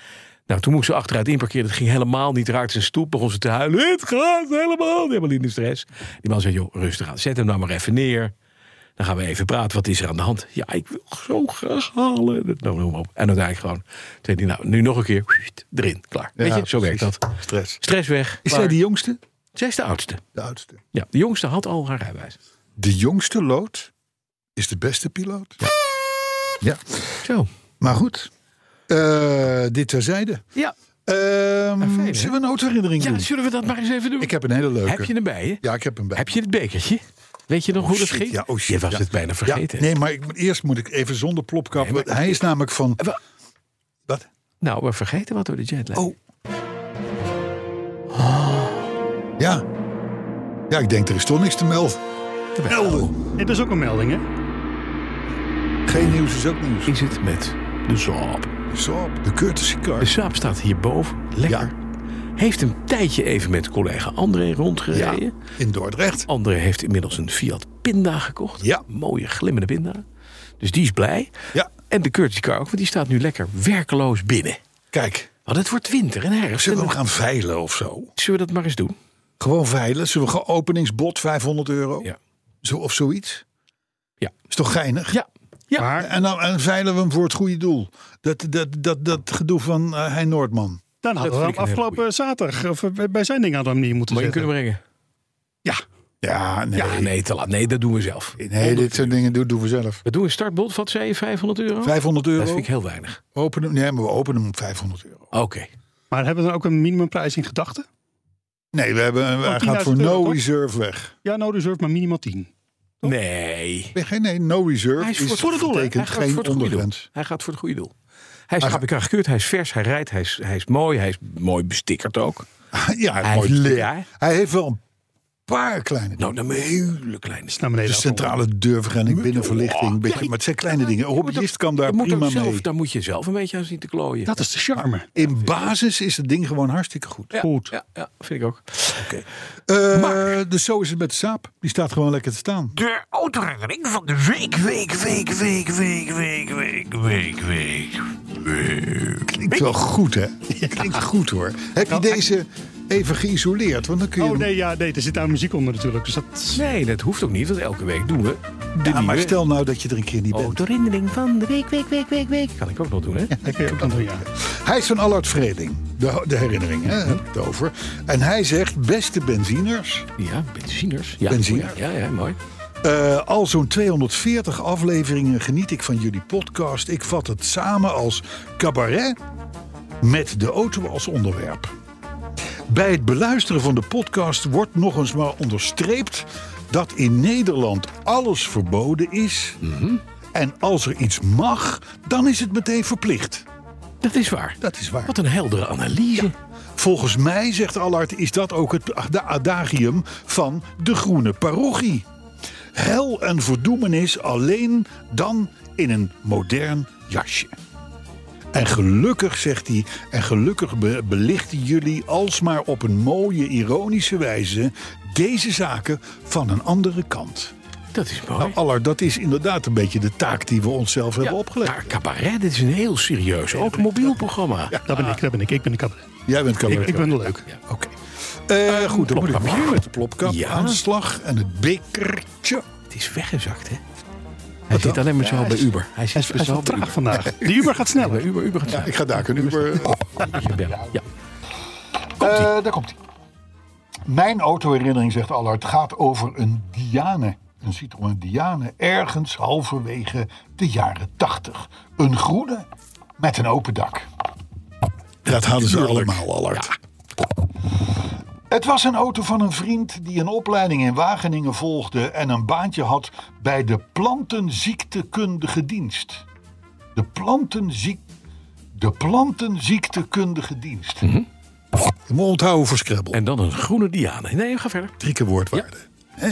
Nou, toen moest ze achteruit inparkeren. Het ging helemaal niet. Raakte zijn stoep, begon ze te huilen. Het gaat helemaal, helemaal in de stress. Die man zei, joh, rustig aan. Zet hem nou maar even neer. Dan gaan we even praten. Wat is er aan de hand? Ja, ik wil zo graag halen. Nou, noem maar op. En uiteindelijk gewoon. Toen hij, nou, nu nog een keer. Erin, klaar. Ja, Weet je, zo precies. werkt dat. Stress. Stress weg. Is klaar. zij de jongste? Zij is de oudste. De oudste. Ja, de jongste had al haar rijbewijs. De jongste lood is de beste piloot. Ja. ja. Zo. Maar goed. Uh, dit terzijde. Ja. Um, fijn, zullen we een autoherinnering Ja, doen? zullen we dat maar eens even doen? Ik heb een hele leuke. Heb je hem bij je? Ja, ik heb hem bij. Heb je het bekertje? Weet je nog Oh, hoe dat shit, ging? ja, oh, shit, je was ja. het bijna vergeten. Ja, nee, maar ik, eerst moet ik even zonder plopkap. Nee, maar- Hij is namelijk van... Wa- Wat? Nou, we vergeten wat door de jetlag. Oh. Ja. Ja, ik denk er is toch niks te melden. Melden. Dit is ook een melding, hè? Geen nieuws is ook nieuws. Is het met de Saab? Zo, de courtesy car. De Saab staat hierboven. Lekker. Ja. Heeft een tijdje even met collega André rondgereden. Ja, in Dordrecht. André heeft inmiddels een Fiat Pinda gekocht. Ja. Een mooie glimmende Pinda. Dus die is blij. Ja. En de courtesy car ook, want die staat nu lekker werkeloos binnen. Kijk, Want het wordt winter en herfst. zullen we En hem gaan veilen of zo? Zullen we dat maar eens doen? Gewoon veilen. Zullen we gaan openingsbod vijfhonderd euro? Ja. Zo, of zoiets? Ja. Is toch geinig? Ja. Ja. Maar En dan en veilen we hem voor het goede doel. Dat, dat, dat, dat gedoe van uh, Hein Noordman. dan hadden we vind hem ik een hele afgelopen zaterdag of eh, bij zijn ding aan hem niet moeten Moet je zetten. kunnen brengen? Ja, nee. Ja, nee, te laat. Nee, dat doen we zelf. Nee, dit soort dingen doen, doen we zelf. We doen een startbod, wat zei je, vijfhonderd euro? vijfhonderd euro. Dat vind ik heel weinig. Openen, nee, maar we openen hem op vijfhonderd euro. Oké. Maar hebben we dan ook een minimumprijs in gedachten? Nee, we hebben, hij gaat tienduizend voor euro, no toch? reserve weg. Ja, no reserve, maar minimaal tien. Nee. Nee, geen nee, no reserve Hij is is, voor- voor het doel, hè? betekent Hij gaat geen voor het goede doel. ondergrens. Hij gaat voor het goede doel. Hij is K P K gekeurd, hij is vers, hij rijdt, hij is, hij is mooi, hij is mooi bestickerd ook. Ja, hij, Hij heeft heeft mooi- leer. hij heeft wel een paar kleine Nou, dan een hele kleine. Naar beneden. De centrale deurvergunning, binnenverlichting. Een beetje, maar het zijn kleine dingen. Een hobbyist kan daar Je moet prima ook zelf, mee. daar moet je zelf een beetje aan zien te klooien. Dat is de charme. In basis is het ding gewoon hartstikke goed. ja, goed. Ja, ja, vind ik ook. Uh, dus zo is het met de Saab. Die staat gewoon lekker te staan. De autoherinnering van de week, week, week, week, week, week, week, week, week, week. Klinkt wel goed, hè? Klinkt goed, hoor. Heb je deze even geïsoleerd? Want dan kun je Oh hem- nee, ja, nee, er zit daar muziek onder natuurlijk. Dus dat... Nee, dat hoeft ook niet, want elke week doen we de Ja, maar nieuwe stel nou dat je er een keer niet bent. autoherinnering van de week, week, week, week, week. Kan ik ook nog doen, hè? Dat kun je ook dan doen, ja. Hij is van Allard Vreding. De, de herinnering, hè? Heb ik het over. En hij zegt, beste benziners. Ja, benziners. Ja, Benzine. Ja, ja, mooi. Uh, al zo'n tweehonderdveertig afleveringen geniet ik van jullie podcast. Ik vat het samen als cabaret met de auto als onderwerp. Bij het beluisteren van de podcast wordt nog eens maar onderstreept dat in Nederland alles verboden is. Mhm. En als er iets mag, dan is het meteen verplicht. Dat is waar. Dat is waar. Wat een heldere analyse. Volgens mij, zegt Allard, is dat ook het de adagium van de groene parochie. Hel en verdoemenis alleen dan in een modern jasje. En gelukkig, zegt hij, en gelukkig be- belichten jullie alsmaar op een mooie, ironische wijze deze zaken van een andere kant. Dat is mooi. Nou, Allard, dat is inderdaad een beetje de taak die we onszelf hebben Ja, opgelegd. Maar cabaret, dit is een heel serieus automobielprogramma. Ja, Dat ben ik, dat ben ik. Ik ben de cabaret. Jij bent cabaret. Ik, ik ben leuk. Oké. Eh, goed, dan moet ik plopkap. weer met de plopkap Ja. aan de slag. En het bekertje. Het is weggezakt, hè? Hij zit alleen maar zo bij Uber. Hij Hij zit is, hij is speciaal wel bij traag Uber. vandaag. De Uber gaat sneller. Bij Uber, Uber gaat Ja, snel. ik ga daar kunnen Uber. Even bellen. Ja. Eh, daar komt hij. Mijn autoherinnering, zegt Allard, gaat over een Diane. Een Citroën Diane. Ergens halverwege de jaren tachtig. Een groene met een open dak. Dat hadden ze allemaal, Allard. Het was een auto van een vriend die een opleiding in Wageningen volgde en een baantje had bij de plantenziektekundige dienst. De, plantenziek... de plantenziektekundige dienst. Mm-hmm. Je moet onthouden voor Scrabble. En dan een groene Diane. Nee, ga verder. Drie keer woordwaarde. Hè?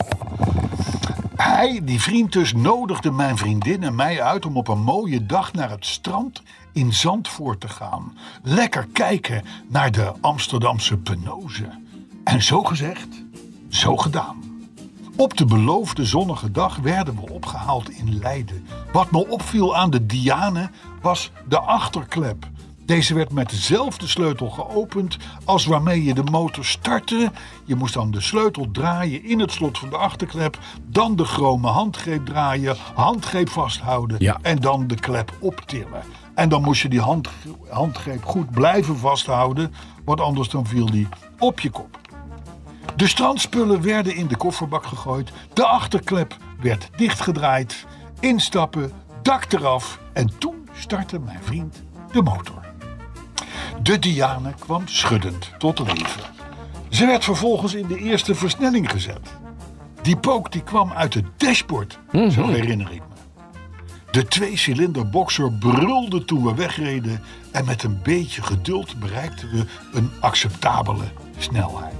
Hij, die vriend dus, nodigde mijn vriendin en mij uit om op een mooie dag naar het strand in Zandvoort te gaan. Lekker kijken naar de Amsterdamse Penoze. En zo gezegd, zo gedaan. Op de beloofde zonnige dag werden we opgehaald in Leiden. Wat me opviel aan de Diane was de achterklep. Deze werd met dezelfde sleutel geopend als waarmee je de motor startte. Je moest dan de sleutel draaien in het slot van de achterklep. Dan de chrome handgreep draaien, handgreep vasthouden Ja. en dan de klep optillen. En dan moest je die hand, handgreep goed blijven vasthouden, want anders dan viel die op je kop. De strandspullen werden in de kofferbak gegooid. De achterklep werd dichtgedraaid. Instappen, dak eraf en toen startte mijn vriend de motor. De Diane kwam schuddend tot leven. Ze werd vervolgens in de eerste versnelling gezet. Die pook die kwam uit het dashboard, mm-hmm. zo herinner ik me. De tweecilinder boxer brulde toen we wegreden en met een beetje geduld bereikten we een acceptabele snelheid.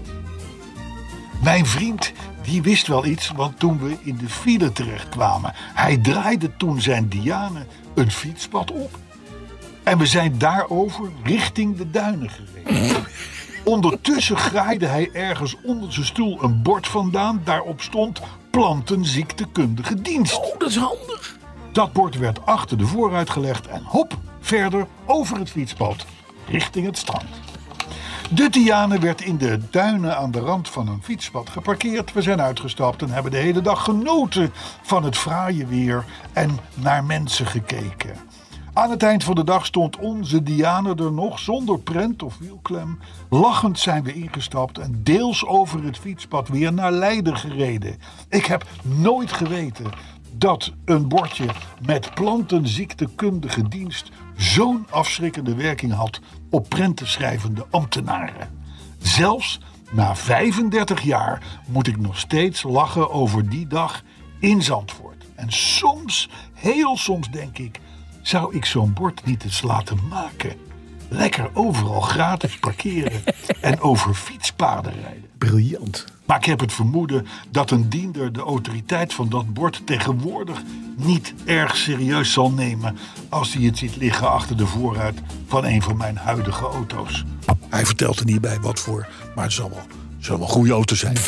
Mijn vriend die wist wel iets, want toen we in de file terechtkwamen, hij draaide toen zijn Diane een fietspad op. En we zijn daarover richting de duinen gereden. Ondertussen graaide hij ergens onder zijn stoel een bord vandaan. Daarop stond plantenziektekundige dienst. Oh, dat is handig. Dat bord werd achter de voorruit gelegd en hop, verder over het fietspad, richting het strand. De Diane werd in de duinen aan de rand van een fietspad geparkeerd. We zijn uitgestapt en hebben de hele dag genoten van het fraaie weer en naar mensen gekeken. Aan het eind van de dag stond onze Diane er nog zonder prent of wielklem. Lachend zijn we ingestapt en deels over het fietspad weer naar Leiden gereden. Ik heb nooit geweten dat een bordje met plantenziektekundige dienst zo'n afschrikkende werking had op prentenschrijvende ambtenaren. Zelfs na vijfendertig jaar moet ik nog steeds lachen over die dag in Zandvoort. En soms, heel soms denk ik, zou ik zo'n bord niet eens laten maken. Lekker overal gratis parkeren en over fietspaden rijden. Briljant. Maar ik heb het vermoeden dat een diender de autoriteit van dat bord tegenwoordig niet erg serieus zal nemen als hij het ziet liggen achter de voorruit van een van mijn huidige auto's. Hij vertelt er niet bij wat voor, maar het zal wel, het zal wel een goede auto zijn.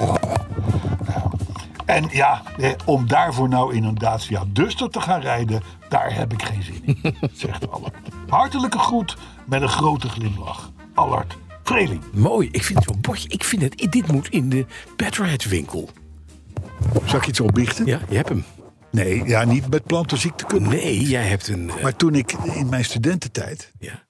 En ja, om daarvoor nou in een Dacia Duster te gaan rijden, daar heb ik geen zin in, zegt Allard. Hartelijke groet met een grote glimlach. Allard Vreeling. Mooi, ik vind zo'n bordje, ik vind het, dit moet in de Petrolhead winkel. Zal ik iets opbiechten? Ja, je hebt hem. Nee, ja, niet met plantenziektekunde. Nee, jij hebt een... Uh... Maar toen ik in mijn studententijd... Ja.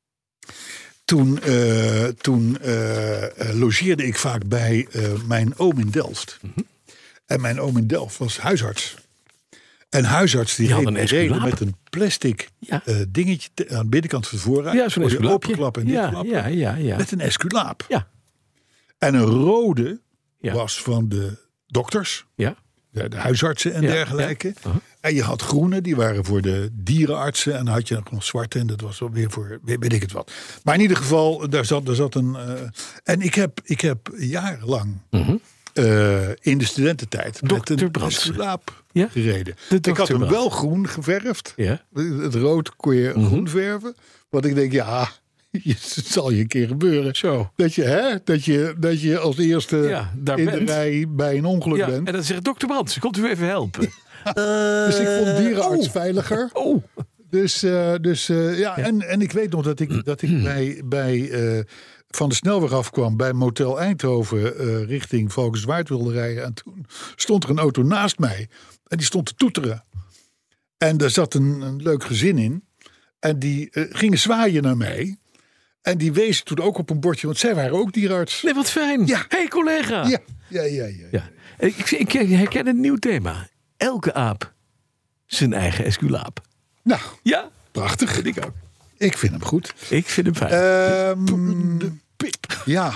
Toen, uh, toen uh, uh, logeerde ik vaak bij uh, mijn oom in Delft. Mm-hmm. En mijn oom in Delft was huisarts. En huisarts die, die reed, een reden met een plastic ja. uh, dingetje te, aan de binnenkant van de voorruit. Ja, zo'n esculaapje. Openklappen en ja, dichtklappen. Ja, ja, ja. Met een esculaap. Ja. En een rode ja. was van de dokters. Ja. De, de huisartsen en ja, dergelijke. Ja. Uh-huh. En je had groene, die waren voor de dierenartsen. En dan had je nog zwarte en dat was weer voor, weet ik het wat. Maar in ieder geval, daar zat, daar zat een... Uh, en ik heb, ik heb jarenlang... Uh-huh. Uh, in de studententijd dokter met een Brandsen. esculaap ja? gereden. Ik had hem Brand. wel groen geverfd. Ja? Het rood kon je uh-huh. groen verven. Want ik denk, ja, het zal je een keer gebeuren. Zo. Dat je, hè, dat je, dat je als eerste ja, in bent. de rij bij een ongeluk ja, bent. En dan zegt dokter Brandsen, komt u even helpen. uh, dus ik vond dierenarts oh. veiliger. Oh. Dus, uh, dus uh, ja, ja. En, en ik weet nog dat ik, dat ik bij... bij uh, van de snelweg afkwam bij Motel Eindhoven uh, richting Valkenswaard wilde rijden. En toen stond er een auto naast mij. En die stond te toeteren. En daar zat een, een leuk gezin in. En die uh, gingen zwaaien naar mij. En die wezen toen ook op een bordje. Want zij waren ook dierenarts. Nee, wat fijn. Ja. Hey collega. Ja, ja, ja. ja, ja. ja. Ik, ik herken een nieuw thema. Elke aap zijn eigen esculaap. Nou, ja, prachtig. Vind ik ook. Ik vind hem goed. Ik vind hem fijn. Um, de pip. Ja.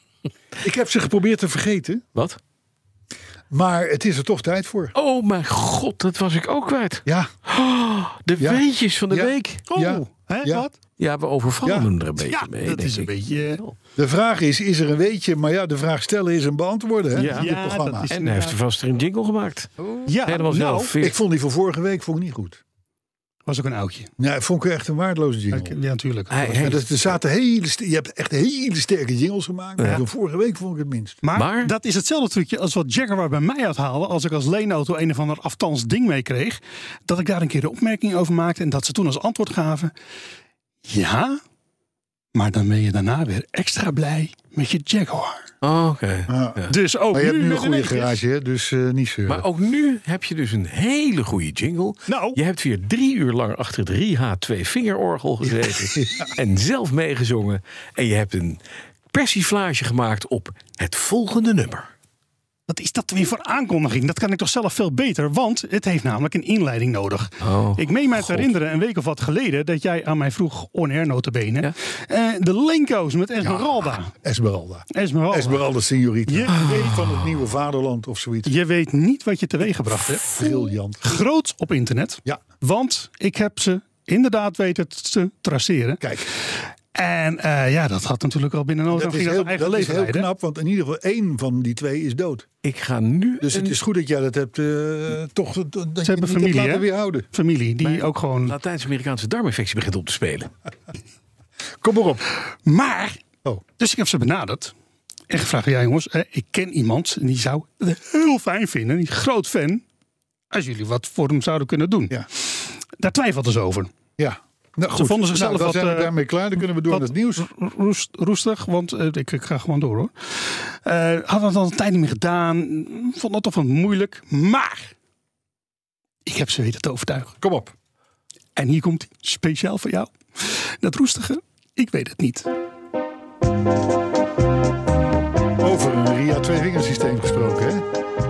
Ik heb ze geprobeerd te vergeten. Wat? Maar het is er toch tijd voor. Oh mijn god, dat was ik ook kwijt. Ja. Oh, de ja. weetjes van de ja. week. Oh, ja. Hè, ja. wat? Ja, we overvallen ja. hem er een beetje ja, mee. dat is een ik. beetje... De vraag is, is er een weetje? Maar ja, de vraag stellen is een beantwoorden. Hè? Ja, in dit ja programma. dat is en hij heeft er vast er een jingle gemaakt. Oh. Ja, helemaal nou, zelf. Ik vond die van vorige week vond ik niet goed. Was ook een oudje. Ja, vond ik echt een waardeloze jingle. Ja, natuurlijk. Hij, hij, er zaten hele, je hebt echt hele sterke jingles gemaakt. Ja. Vorige week vond ik het minst. Maar, maar dat is hetzelfde trucje als wat Jaguar bij mij uithaalde. Als ik als leenauto een of ander aftans ding mee kreeg. Dat ik daar een keer de opmerking over maakte. En dat ze toen als antwoord gaven. Ja, maar dan ben je daarna weer extra blij met je Jaguar. Oh, oké. Ja. Ja. Dus ook Maar je nu hebt nu een met goede ineens- garage, hè? Dus uh, niet zeuren. Maar ook nu heb je dus een hele goede jingle. Nou. Je hebt weer drie uur lang achter het Riha twee vingerorgel gezeten. Ja. En zelf meegezongen. En je hebt een persiflage gemaakt op het volgende nummer. Wat is dat weer voor aankondiging? Dat kan ik toch zelf veel beter, want het heeft namelijk een inleiding nodig. Oh, ik meen mij te God. herinneren, een week of wat geleden, dat jij aan mij vroeg, on-air notabene, Ja? eh, de Lenko's met Esmeralda. Esmeralda. Esmeralda. Esmeralda Signorita. Je weet, Van het nieuwe vaderland of zoiets. je weet niet wat je teweeggebracht hebt. Briljant. Groot op internet, Ja, want ik heb ze inderdaad weten te traceren. kijk. En uh, ja, dat had natuurlijk al binnen no Dat time is ging heel, dat eigen dat is leven heel leiden. knap, want in ieder geval één van die twee is dood. Ik ga nu. Dus een het is goed dat jij dat hebt uh, toch dat je hebben niet familie, hebt laten hè? weerhouden. Familie, die Mijn ook gewoon... Latijns-Amerikaanse darminfectie begint op te spelen. Kom maar op. Maar, Oh. dus ik heb ze benaderd. En gevraagd, ja jongens, eh, ik ken iemand en die zou het heel fijn vinden. Die is groot fan. Als jullie wat voor hem zouden kunnen doen. Ja. Daar twijfelden ze over. Ja. Nou, Ze goed. vonden zichzelf nou, dan wat, zijn we uh, daarmee klaar. Dan kunnen we door wat naar het nieuws. Roest, roestig, want uh, ik, ik ga gewoon door hoor. Uh, had dat al een tijd niet meer gedaan. Vond dat toch wat moeilijk. Maar, ik heb ze weten te overtuigen. Kom op. En hier komt hij, speciaal voor jou. Dat roestige, ik weet het niet. Over een Ria twee-vingersysteem gesproken, hè?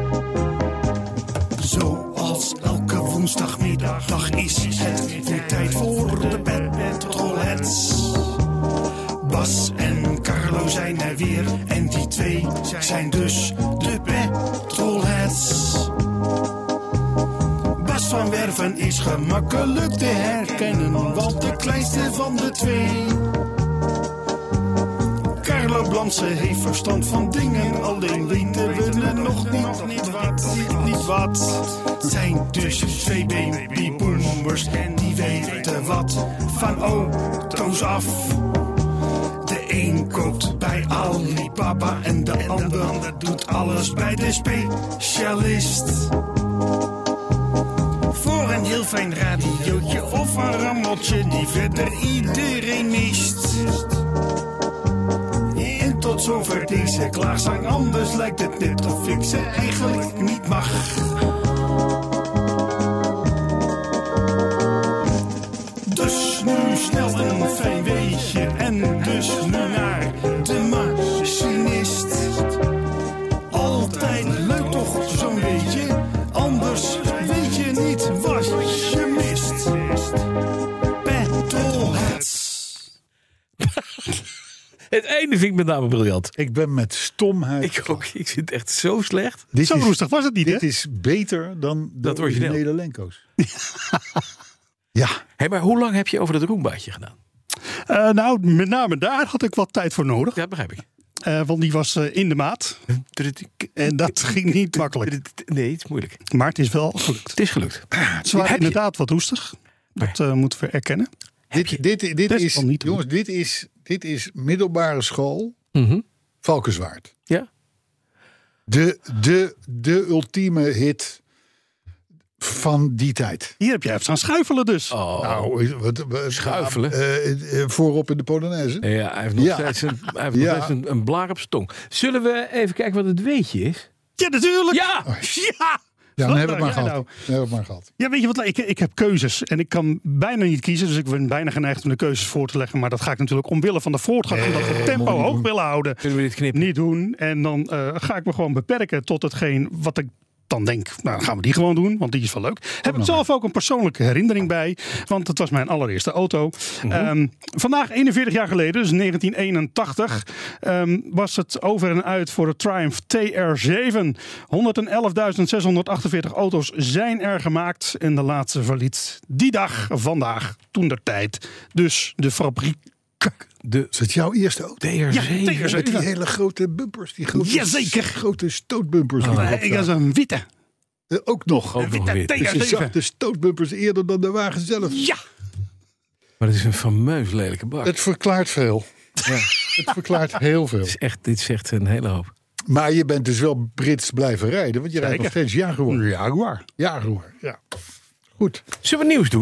Zoals elke woensdagmiddag is het weer tijd voor de Petrolheads. Bas en Carlo zijn er weer en die twee zijn dus de Petrolheads. Bas van Werven is gemakkelijk te herkennen, want de kleinste van de twee. Carlo Blansen heeft verstand van dingen, alleen weten we nog niet, niet wat, niet wat. Zijn dus twee babyboomers en die weten wat van auto's af. De een koopt bij Alibaba en de ander doet alles bij de specialist. Voor een heel fijn radiootje of een rammeltje die verder iedereen mist. En tot zover deze klaagzang, anders lijkt het net of ik ze eigenlijk niet mag. Dus nu snel een fijn weetje en dus nu naar de machinist. Altijd leuk toch zo'n beetje, anders weet je niet wat je mist. Petrolheads. Het einde vind ik met name briljant. Ik ben met stomheid. Ik ook. Ik vind het echt zo slecht. Dit Zo is, roestig was het niet, Dit hè? is beter dan de Dat origineel. originele Lenko's. Ja. Hey, maar hoe lang heb je over dat Roombaatje gedaan? Uh, nou, met name daar had ik wat tijd voor nodig. Ja, begrijp ik. Uh, want die was uh, in de maat. En dat ging niet makkelijk. Nee, het is moeilijk. Maar het is wel gelukt. Het is gelukt. Ze waren Heb je- inderdaad wat roestig. Dat uh, moeten we erkennen. Dit, dit, dit, Best is, wel niet jongens, dit is, dit is middelbare school Mhm. Valkenswaard. Ja. De, de, de ultieme hit van die tijd. Hier heb jij even staan schuifelen dus. Oh. Nou, wat, wat- Schuifelen? eh, eh, voorop in de Polonaise. Ja, hij heeft nog Ja. steeds, een, hij heeft nog Ja. steeds een, een blaar op zijn tong. Zullen we even kijken wat het weetje is? Ja, natuurlijk. Ja! Ja! Ja, dan Wat hebben we het maar nou, jij gehad. nou? Dan hebben we het maar gehad. Ja, weet je wat? Ik, ik heb keuzes en ik kan bijna niet kiezen. Dus ik ben bijna geneigd om de keuzes voor te leggen. Maar dat ga ik natuurlijk omwille van de voortgang. Omdat we het tempo hoog willen houden. Kunnen we dit knippen? Niet doen. En dan uh, ga ik me gewoon beperken tot hetgeen wat ik dan denk, nou dan gaan we die gewoon doen, want die is wel leuk. Heb ik zelf ook een persoonlijke herinnering bij, want het was mijn allereerste auto. Mm-hmm. Um, vandaag eenenveertig jaar geleden, dus negentien eenentachtig, um, was het over en uit voor de Triumph T R zeven. honderdelfduizend zeshonderdachtenveertig auto's zijn er gemaakt en de laatste verliet die dag, vandaag, toen der tijd, dus de fabriek. De, is het jouw eerste auto? T R zeven. Ja, T R zeven. Met die hele grote bumpers. Die grote, Jazeker. grote stootbumpers. die Oh, erop ik was staan. een witte. Uh, ook nog. Ook nog wit. Dus je zag de stootbumpers eerder dan de wagen zelf. Ja. Maar het is een fameus lelijke bak. Het verklaart veel. Ja, het verklaart heel veel. Het is echt, dit zegt een hele hoop. Maar je bent dus wel Brits blijven rijden. Want je rijdt nog steeds Jaguar. Jaguar. Jaguar, ja. Goed. Zullen we nieuws doen?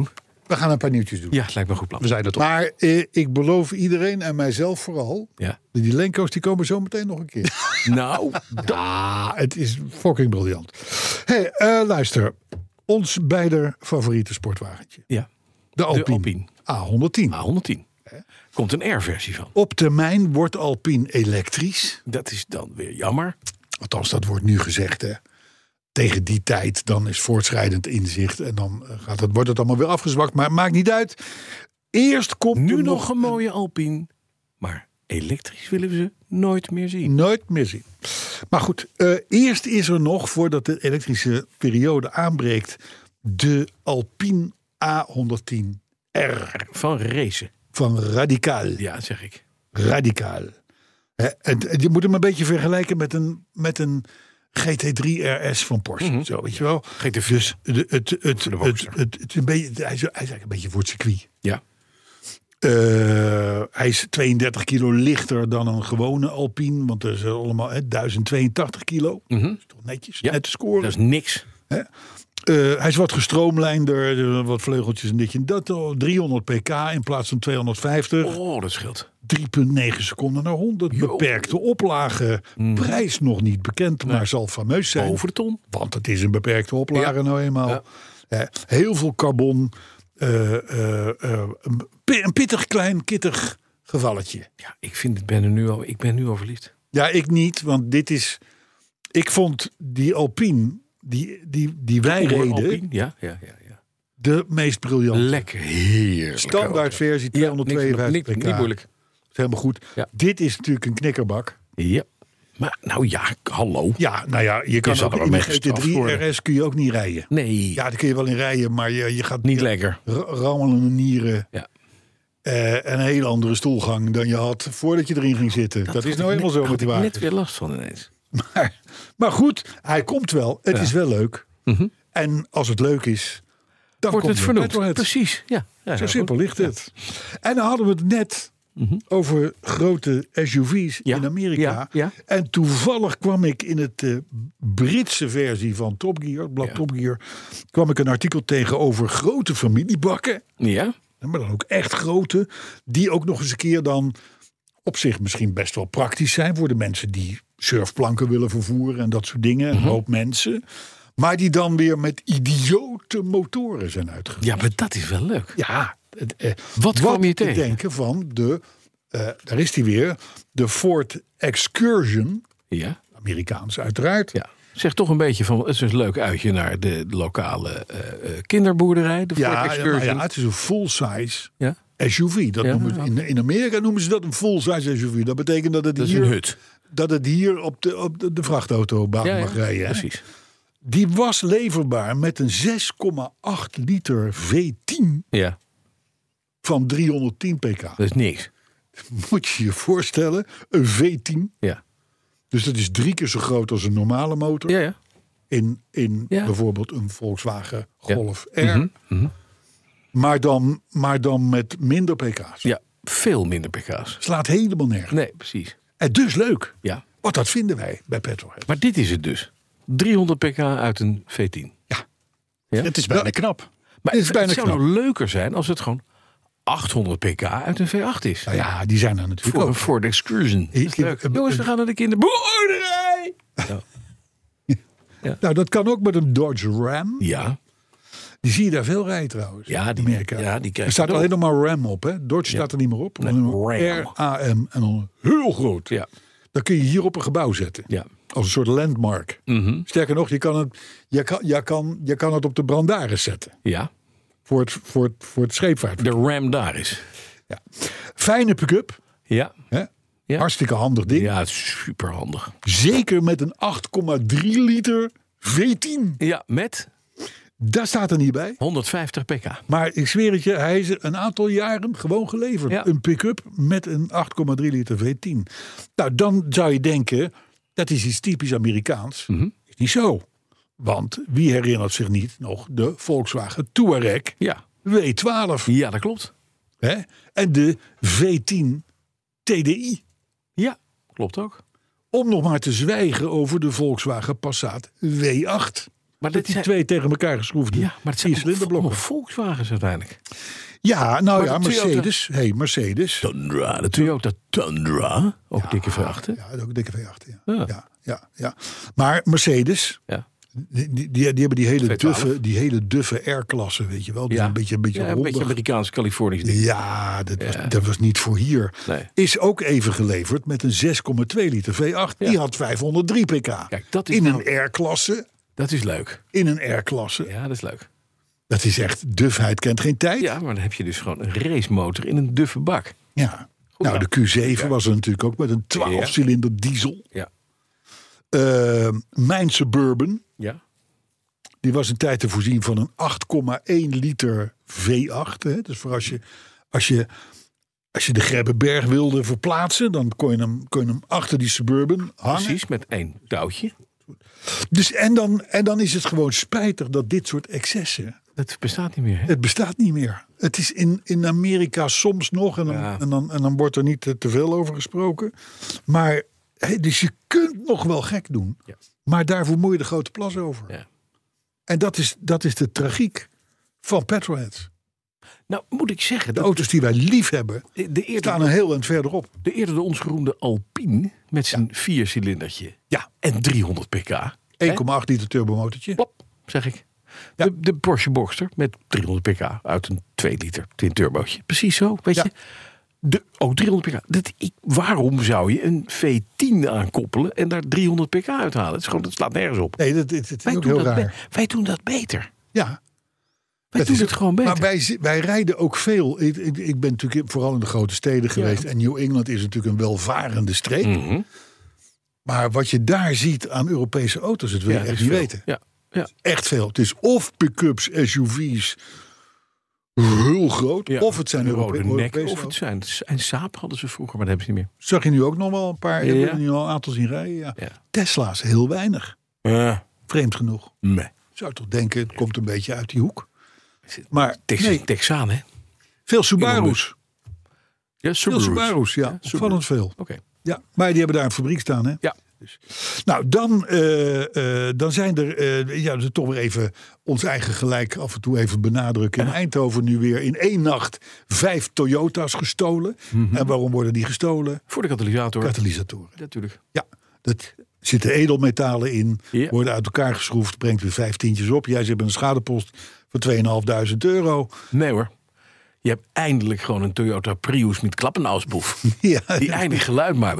We gaan een paar nieuwtjes doen. Ja, het lijkt me een goed plan. We zijn er toch. Maar eh, ik beloof iedereen en mijzelf vooral. Ja. Die Lenko's die komen zo meteen nog een keer. Nou, Ja, het is fucking briljant. Hey, uh, luister. Ons beider favoriete sportwagentje. ja. De Alpine. Alpine. A honderdtien. A honderdtien. Komt een R-versie van. Op termijn wordt Alpine elektrisch. Dat is dan weer jammer. Althans, dat wordt nu gezegd. Hè. Tegen die tijd, dan is voortschrijdend inzicht. En dan gaat het, wordt het allemaal weer afgezwakt. Maar het maakt niet uit. Eerst komt Nu er nog een mooie Alpine. Maar elektrisch willen we ze nooit meer zien. Nooit meer zien. Maar goed, uh, eerst is er nog, voordat de elektrische periode aanbreekt, de Alpine A honderdtien R. Van racen. Van Radical. Ja, zeg ik. Radical. Hè, en, en je moet hem een beetje vergelijken met een, met een G T drie R S van Porsche. Mm-hmm. Zo, weet je wel. G T vier. Dus de, het, het, het, de het, Boxster. het, het, een beetje, hij, is, hij is eigenlijk een beetje voor het circuit. Ja. Uh, hij is tweeëndertig kilo lichter dan een gewone Alpine. Want dat is allemaal hè, duizend tweeëntachtig kilo. Mm-hmm. Dat is toch netjes, Ja, net te scoren. Dat is niks. Hè? Uh, hij is wat gestroomlijnder, uh, wat vleugeltjes en ditje en dat. Oh, driehonderd pk in plaats van tweehonderdvijftig. Oh, dat scheelt. drie komma negen seconden naar honderd. Jo. Beperkte oplage. Mm. Prijs nog niet bekend, maar Nee. zal fameus zijn. Over de ton. Want het is een beperkte oplage Ja. nou eenmaal. Ja. Uh, heel veel carbon. Uh, uh, uh, een, pi- een pittig klein, kittig gevalletje. Ja, ik vind het ben er nu al. Ik ben nu al verliefd. Ja, ik niet, want dit is... Ik vond die Alpine, die, die, die wij Oeh, reden, Alpine. Ja, ja, ja, ja. de meest briljante. Lekker heerlijk. Standaard versie Ja, tweehonderdtweeënvijftig niks- pk. Niet moeilijk. Dat is helemaal goed. Ja. Dit is natuurlijk een knikkerbak. Ja. Maar nou ja, hallo. Ja, nou ja, je kan zal ook er in mee de G T gestraft drie worden. R S kun je ook niet rijden. Nee, Ja, daar kun je wel in rijden, maar je, je gaat niet je- lekker. ra- rammelende nieren. Ja. Eh, en een hele andere stoelgang dan je had voordat je erin ging zitten. Dat, is nou helemaal zo met die Ik wagen. net weer last van ineens. Maar, maar goed, hij komt wel. Het Ja. is wel leuk. Mhm. En als het leuk is, dan Wordt komt het vernoemd. Petrolhead. Precies. Ja. Ja, Zo heel simpel goed. ligt het. En dan hadden we het net over grote S U V's Ja, in Amerika. ja, ja. En toevallig kwam ik in het eh, Britse versie van Top Gear, het blad Ja. Top Gear, kwam ik een artikel tegen over grote familiebakken. Ja. Maar dan ook echt grote. Die ook nog eens een keer dan op zich misschien best wel praktisch zijn voor de mensen die surfplanken willen vervoeren en dat soort dingen. Een hoop mensen. Maar die dan weer met idiote motoren zijn uitgerust. Ja, maar dat is wel leuk. Ja, het, eh, Wat kwam je te tegen? denken van de, eh, daar is die weer, de Ford Excursion, Ja. Amerikaans uiteraard. Ja. Zeg toch een beetje van, het is een leuk uitje naar de lokale eh, eh, kinderboerderij. De Ford Ja, ja, Excursion. maar ja, het is een full-size Ja. S U V. Dat Ja, noemen ze, in, in Amerika noemen ze dat een full-size S U V. Dat betekent dat het Dat is hier, een hut. dat het hier op de, op de, de vrachtautobaan Ja, ja, mag rijden. Hè? precies. Die was leverbaar met een zes komma acht liter V tien Ja, van driehonderdtien pk. dat is niks. Moet je je voorstellen, een V tien. Ja. Dus dat is drie keer zo groot als een normale motor. Ja, ja. In, in Ja. bijvoorbeeld een Volkswagen Ja. Golf R. Mhm, mhm. Maar, dan, maar dan met minder pk's. Ja, veel minder pk's. Slaat helemaal nergens. Nee, precies. En dus leuk. Ja. Want dat vinden wij bij Petrolhead. Maar dit is het dus. driehonderd pk uit een V tien. Ja. Ja? Het is bijna knap. Maar Dit is het, bijna het zou knap. nog leuker zijn als het gewoon achthonderd pk uit een V acht is. Nou ja, die zijn er natuurlijk Voor, ook. voor de excursion. Dat is Ik- leuk. ik- Jongens, we gaan naar de kinderboerderij. Ja. Nou, dat kan ook met een Dodge Ram. Ja. Die zie je daar veel rijden trouwens. Ja, die- Amerika. ja, die krijg er je staat ook. alleen nog maar Ram op. Hè? Dodge staat er niet meer op. Nee, Alleen Ram. R A M en dan heel groot. Ja. Dan kun je hier op een gebouw zetten. Ja. Als een soort landmark. Mhm. Sterker nog, je kan, het, je, kan, je, kan, je kan het op de Brandaris zetten. Ja. Voor het, voor het, voor het scheepvaart. De Ram daar is. Ja. Fijne pick-up. Ja. Hè? Ja. Hartstikke handig ding. Ja, super handig. Zeker met een acht komma drie liter V tien. Ja, met Daar staat er niet bij. honderdvijftig pk. Maar ik zweer het je, hij is een aantal jaren gewoon geleverd. Ja. Een pick-up met een acht komma drie liter V tien. Nou, dan zou je denken, dat is iets typisch Amerikaans. Mhm. Is niet zo. Want wie herinnert zich niet nog de Volkswagen Touareg Ja. W twaalf. Ja, dat klopt. Hè? En de V tien T D I. Ja, klopt ook. Om nog maar te zwijgen over de Volkswagen Passat W acht. Maar dat dit die zijn, twee tegen elkaar geschroefde ja, maar het zijn viercilinderblokken. allemaal Volkswagens uiteindelijk. Ja, nou Maar ja, de Toyota- Mercedes. Hey, Mercedes. Tundra, de Toyota Tundra. Ook Ja, dikke V acht, hè? Ja, ook dikke V acht. Ja. Ja. Ja, ja, ja. Maar Mercedes, Ja. die, die, die hebben die hele V twaalf. duffe, die hele duffe R-klasse, weet je wel. Die Ja. is een beetje, een beetje Ja, een beetje rondig. Amerikaans Californisch ding. Ja, dat, Ja. Was, dat was niet voor hier. Nee. Is ook even geleverd met een zes komma twee liter V acht. Ja. Die had vijfhonderddrie pk. Kijk, dat is in nou- een R-klasse. Dat is leuk. In een R-klasse. Ja, dat is leuk. Dat is echt, dufheid kent geen tijd. Ja, maar dan heb je dus gewoon een racemotor in een duffe bak. Ja. Goed, Nou, ja. de Q zeven Ja. was er natuurlijk ook met een twaalf cilinder diesel. Ja. Uh, mijn Suburban, Ja. die was een tijd te voorzien van een acht komma één liter V acht. Hè. Dus voor als je, als je, als je de Grebbeberg wilde verplaatsen, dan kon je hem, kon je hem achter die Suburban hangen. Precies, met één touwtje. Dus, en, dan, en dan is het gewoon spijtig dat dit soort excessen, Dat bestaat niet meer, hè? het bestaat niet meer. Het is in, in Amerika soms nog, en dan, Ja. en, dan, en dan wordt er niet te, te veel over gesproken. Maar, hé, dus je kunt nog wel gek doen, Ja. maar daarvoor moet je de Grote Plas over. Ja. En dat is, dat is de tragiek van petrolheads. Nou, moet ik zeggen, De dat auto's die wij lief hebben, de, de, staan eerder, er heel eind verderop. de eerder de ons geroemde Alpine met zijn viercilindertje Ja, en driehonderd pk. één komma acht liter turbomotortje. Plop, zeg ik. Ja. De, de Porsche Boxster met driehonderd pk uit een twee liter twin turbootje. Precies zo, weet Ja. je. De, oh, driehonderd pk. Dat, ik, waarom zou je een V tien aankoppelen en daar driehonderd pk uithalen? Het, is gewoon, het slaat nergens op. Nee, dat, dat, dat is Wij ook doen, heel dat raar. be- wij doen dat beter. Ja, Wij dat doen is- het gewoon beter. Maar wij, zi- wij rijden ook veel. Ik, ik, ik ben natuurlijk vooral in de grote steden geweest. En New England is natuurlijk een welvarende streek. Mhm. Maar wat je daar ziet aan Europese auto's, dat wil Ja, je dat echt is niet veel. weten. Ja, ja. Echt veel. Het is of pick-ups, S U V's, heel groot. Ja, Of het zijn een Europe- rode nek, Europese of het auto's. zijn en Saab hadden ze vroeger, maar dat hebben ze niet Zag je nu ook nog wel een paar, Ja, ja, ja. nu al een aantal zien rijden. Ja. Ja. Tesla's heel weinig. meer. Ja, Vreemd genoeg. nee. Zou toch denken, het komt een beetje uit die hoek. Maar Tex nee, Texaan, hè? veel Subaru's. Ja, Veel Subaru's. Subaru's, ja. Ja, Opvallend veel. Oké. Ja, maar die hebben daar een fabriek staan, hè? Ja. Dus. Nou, dan, eh, eh, dan zijn er, eh, ja, dus toch weer even ons eigen gelijk af en toe even benadrukken. In Eindhoven nu weer in één nacht vijf Toyota's gestolen. En waarom worden die gestolen? Voor de katalysator. Katalysatoren. Natuurlijk. Ja, dat zitten edelmetalen in, Ja. worden uit elkaar geschroefd, brengt weer vijftientjes op. Jij zit met een schadepost van tweeduizend vijfhonderd euro. Nee hoor. Je hebt eindelijk gewoon een Toyota Prius met klappenausboef. Ja, Die eindig geluid maar.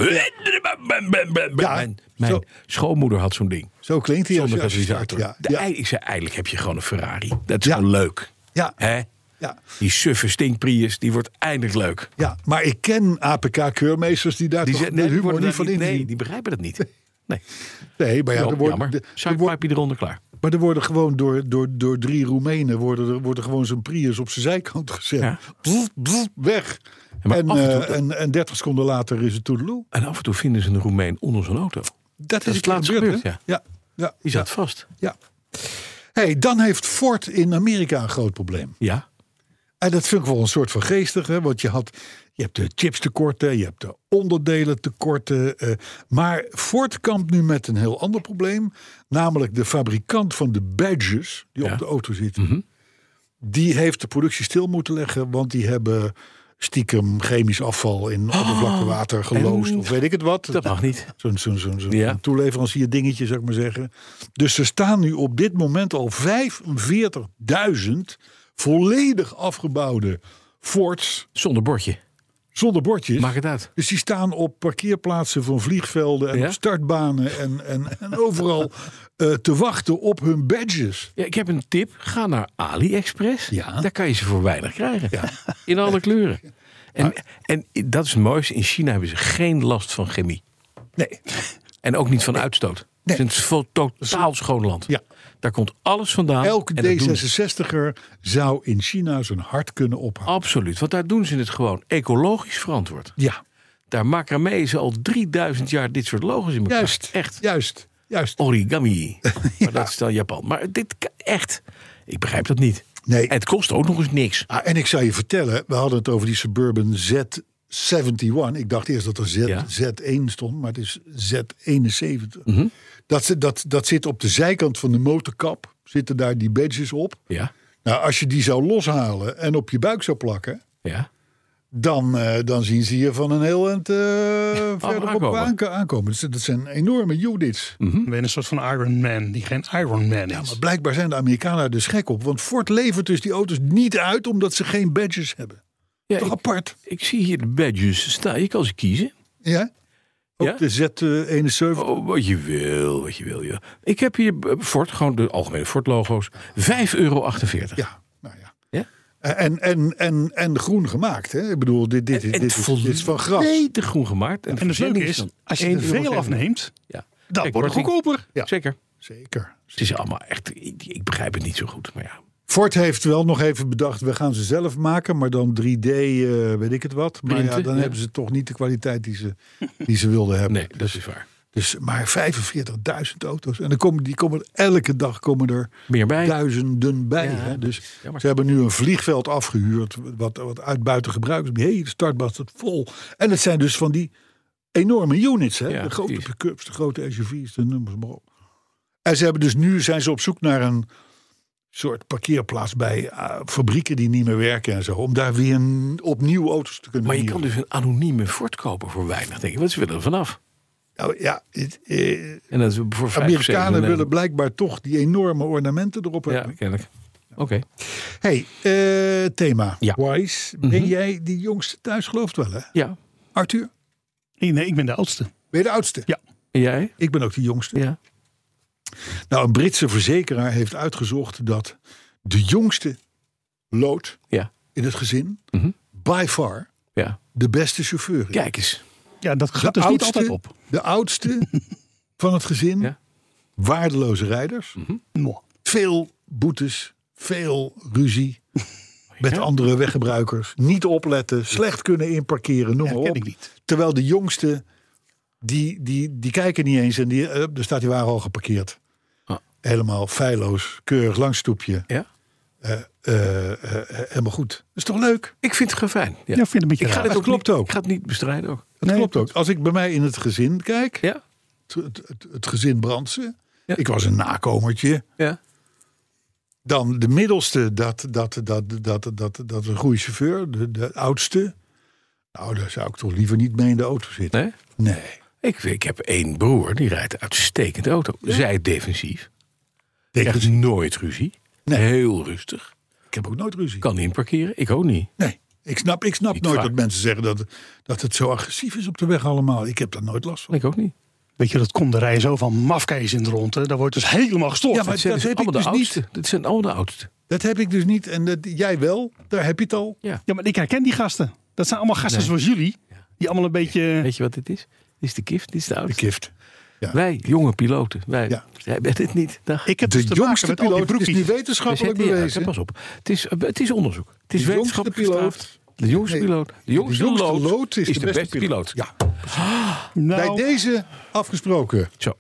Ja, mijn mijn zo. schoonmoeder had zo'n ding. Zo klinkt hij als Zonder je- als je start. katalysator. Ja, De ja, ei- Ik zei, eigenlijk heb je gewoon een Ferrari. Dat is Ja. gewoon leuk. ja, Hè? ja. Die suffe stinkprius, die wordt eindelijk leuk. Ja, maar ik ken A P K-keurmeesters die daar Die, toch ze- de nee, die, humor worden niet daar van niet, inzien. nee, die begrijpen dat niet. Nee, Nee, maar ja, ja, er wordt, jammer. de- er wordt, Zuidpijpje eronder klaar. maar er worden gewoon door, door, door drie Roemenen worden er, wordt er gewoon zo'n Prius op zijn zijkant gezet. Ja. Bzz, bzz, weg. maar en, af en toe- eh, en, en dertig seconden later is het toedeloe. En af en toe vinden ze een Roemeen onder zo'n auto. Dat is een het laatst keer gebeurd, hè? ja. Ja, ja, Die zat vast. ja. Hey, dan heeft Ford in Amerika een groot probleem. Ja. En dat vind ik wel een soort van geestig, hè? Want je had, je hebt de chipstekorten, je hebt de onderdelen tekorten. Eh, maar Ford kampt nu met een heel ander probleem. Namelijk de fabrikant van de badges die Ja. op de auto zitten. Die heeft de productie stil moeten leggen, want die hebben stiekem chemisch afval in oppervlaktewater geloosd. en- Of weet ik het wat. Dat mag niet. Zo'n zo'n zo'n zo'n Ja. toeleverancier dingetje, zou ik maar zeggen. Dus er staan nu op dit moment al vijfenveertigduizend volledig afgebouwde Fords Zonder bordje. zonder bordjes. Maak het uit. Dus die staan op parkeerplaatsen van vliegvelden en Ja? op startbanen en, en, en overal eh, te wachten op hun badges. Ja, ik heb een tip. Ga naar AliExpress. Ja. Daar kan je ze voor weinig krijgen. In alle kleuren. En, en dat is het mooiste. In China hebben ze geen last van chemie. Nee. En ook niet van uitstoot. Nee. Het is een totaal schoon land. Ja. Daar komt alles vandaan. Elke En dat doen D ze. zesenzestiger zou in China zijn hart kunnen ophouden. Absoluut. Want daar doen ze het gewoon ecologisch verantwoord. Ja, Daar macramee ze al drieduizend jaar dit soort logos in elkaar. juist. Echt. Juist. Juist. Origami. Maar dat is dan Japan. Maar dit kan- echt. Ik begrijp dat niet. Nee. En het kost ook nog eens niks. Ah, en ik zou je vertellen, we hadden het over die Suburban Z eenenzeventig. Ik dacht eerst dat er Z, Ja. Z één stond, maar het is Z eenenzeventig. Mhm. Dat, ze- dat, dat zit op de zijkant van de motorkap. Zitten daar die badges op. Ja. Nou, als je die zou loshalen en op je buik zou plakken... Ja. dan, uh, dan zien ze je van een heel eind uh, verderop aankomen. aanko- aankomen. Dus dat zijn enorme units. Mm-hmm. Ben een soort van Iron Man die geen Iron Man is. Ja, maar blijkbaar zijn de Amerikanen er dus gek op. Want Ford levert dus die auto's niet uit omdat ze geen badges hebben. Ja, Toch ik, apart. ik zie hier de badges staan. Je kan ze kiezen. Ja? Ook Ja? de Z eenenzeventig. Oh, wat je wil, wat je wil. Ja. Ik heb hier uh, Ford, gewoon de algemene Ford-logo's. vijf euro achtenveertig. Ja, nou ja. Ja? En, en, en, en groen gemaakt. Hè? Ik bedoel, dit, dit, En dit, het is, dit is van gras. volledig groen gemaakt. En, En het leuke is, dan als je één er euro veel zeventig. afneemt, Ja. dan Kijk, wordt het korting. goedkoper. Ja. Zeker. Zeker. Het is allemaal echt, ik, ik begrijp het niet zo goed. Maar ja. Ford heeft wel nog even bedacht, we gaan ze zelf maken, maar dan drie D, uh, weet ik het wat. Maar Printen, ja, dan ja. hebben ze toch niet de kwaliteit die ze, die ze wilden hebben. Nee, dat is waar. Dus maar vijfenveertigduizend auto's. En dan komen, die komen er, elke dag komen er Meer bij. duizenden bij. Ja. Hè? Dus Ja, maar- ze hebben nu een vliegveld afgehuurd, wat, wat uit buiten gebruikt. Die hele startbus staat vol. En het zijn dus van die enorme units. Hè? Ja, de grote precies. pick-ups, de grote S U V's, de nummers maar op. En ze hebben dus nu zijn ze op zoek naar een soort parkeerplaats bij uh, fabrieken die niet meer werken en zo. Om daar weer een, opnieuw auto's te kunnen Maar je huren. kan dus een anonieme Ford kopen voor weinig, denk ik. Want ze willen er vanaf. Nou, ja, het, eh, En dat is voor vijf, Amerikanen zeven, willen blijkbaar toch die enorme ornamenten erop Ja, hebben. kennelijk. Oké. Hey, eh, thema. Ja. Wise. Ben jij die jongste thuis, gelooft wel hè? Ja. Arthur? Nee, nee, ik ben de oudste. Ben je de oudste? Ja. En jij? Ik ben ook de jongste. Ja. Nou, een Britse verzekeraar heeft uitgezocht dat de jongste lood Ja. in het gezin Mhm. by far Ja. de beste chauffeur is. Kijk eens. Ja, dat de gaat dus niet oudste, altijd op. de oudste van het gezin, Ja. waardeloze rijders, Mwah. veel boetes, veel ruzie met Ja. andere weggebruikers, niet opletten, slecht kunnen inparkeren, noem maar Herken op. ik niet. Terwijl de jongste, die, die, die kijken niet eens en die, uh, er staat die wagen al geparkeerd. Ah. Helemaal feilloos, keurig langs stoepje. Ja. Uh, uh, uh, helemaal goed. Dat is toch leuk? Ik vind het gewoon fijn. Ja. Ja, vind het een beetje Ik ga raar. dit ook klopt niet, ook. Ik ga het niet bestrijden ook. Dat Nee, klopt ook. Als ik bij mij in het gezin kijk, Ja. het, het, het, het gezin Brandsen. Ja. Ik was een nakomertje. Ja. Dan de middelste, dat, dat, dat, dat, dat, dat is een goede chauffeur. De, de oudste. Nou, daar zou ik toch liever niet mee in de auto zitten. Nee? Nee. Ik, ik heb één broer, die rijdt uitstekend auto. Zij defensief. Denk Krijgt het- nooit ruzie. Nee. Heel rustig. Ik heb ook nooit ruzie. Kan inparkeren. Ik ook niet. Nee. Ik snap, ik snap Niet nooit vaak. dat mensen zeggen dat, dat het zo agressief is op de weg allemaal. Ik heb daar nooit last van. Ik ook niet. Weet je, dat komt de rij zo van mafkees in de ronde. Daar wordt dus helemaal gestoord. Ja, van. maar Dat zijn dat dus heb ik allemaal de dus niet. oudste. Dit zijn allemaal de oudste. Dat heb ik dus niet. En dat, jij wel. Daar heb je het al. Ja. Ja, maar ik herken die gasten. Dat zijn allemaal gasten Nee. zoals jullie. Die allemaal een beetje... Weet je wat dit is? Dit is de kift, dit is de De oudste. kift. Ja. Wij, jonge piloten, wij Ja. hebben dit niet. Dag. Ik heb De dus te maken jongste met al die piloot. Het is broekies. nu wetenschappelijk We zetten- ja, bewezen. Pas op. Het is, het is onderzoek. Het is De jongste wetenschappelijk piloot. gestaafd. De jongste Nee, piloot. De jongste, de jongste lood, lood is, de beste, piloot. Ja. Nou, Bij deze afgesproken. Zo.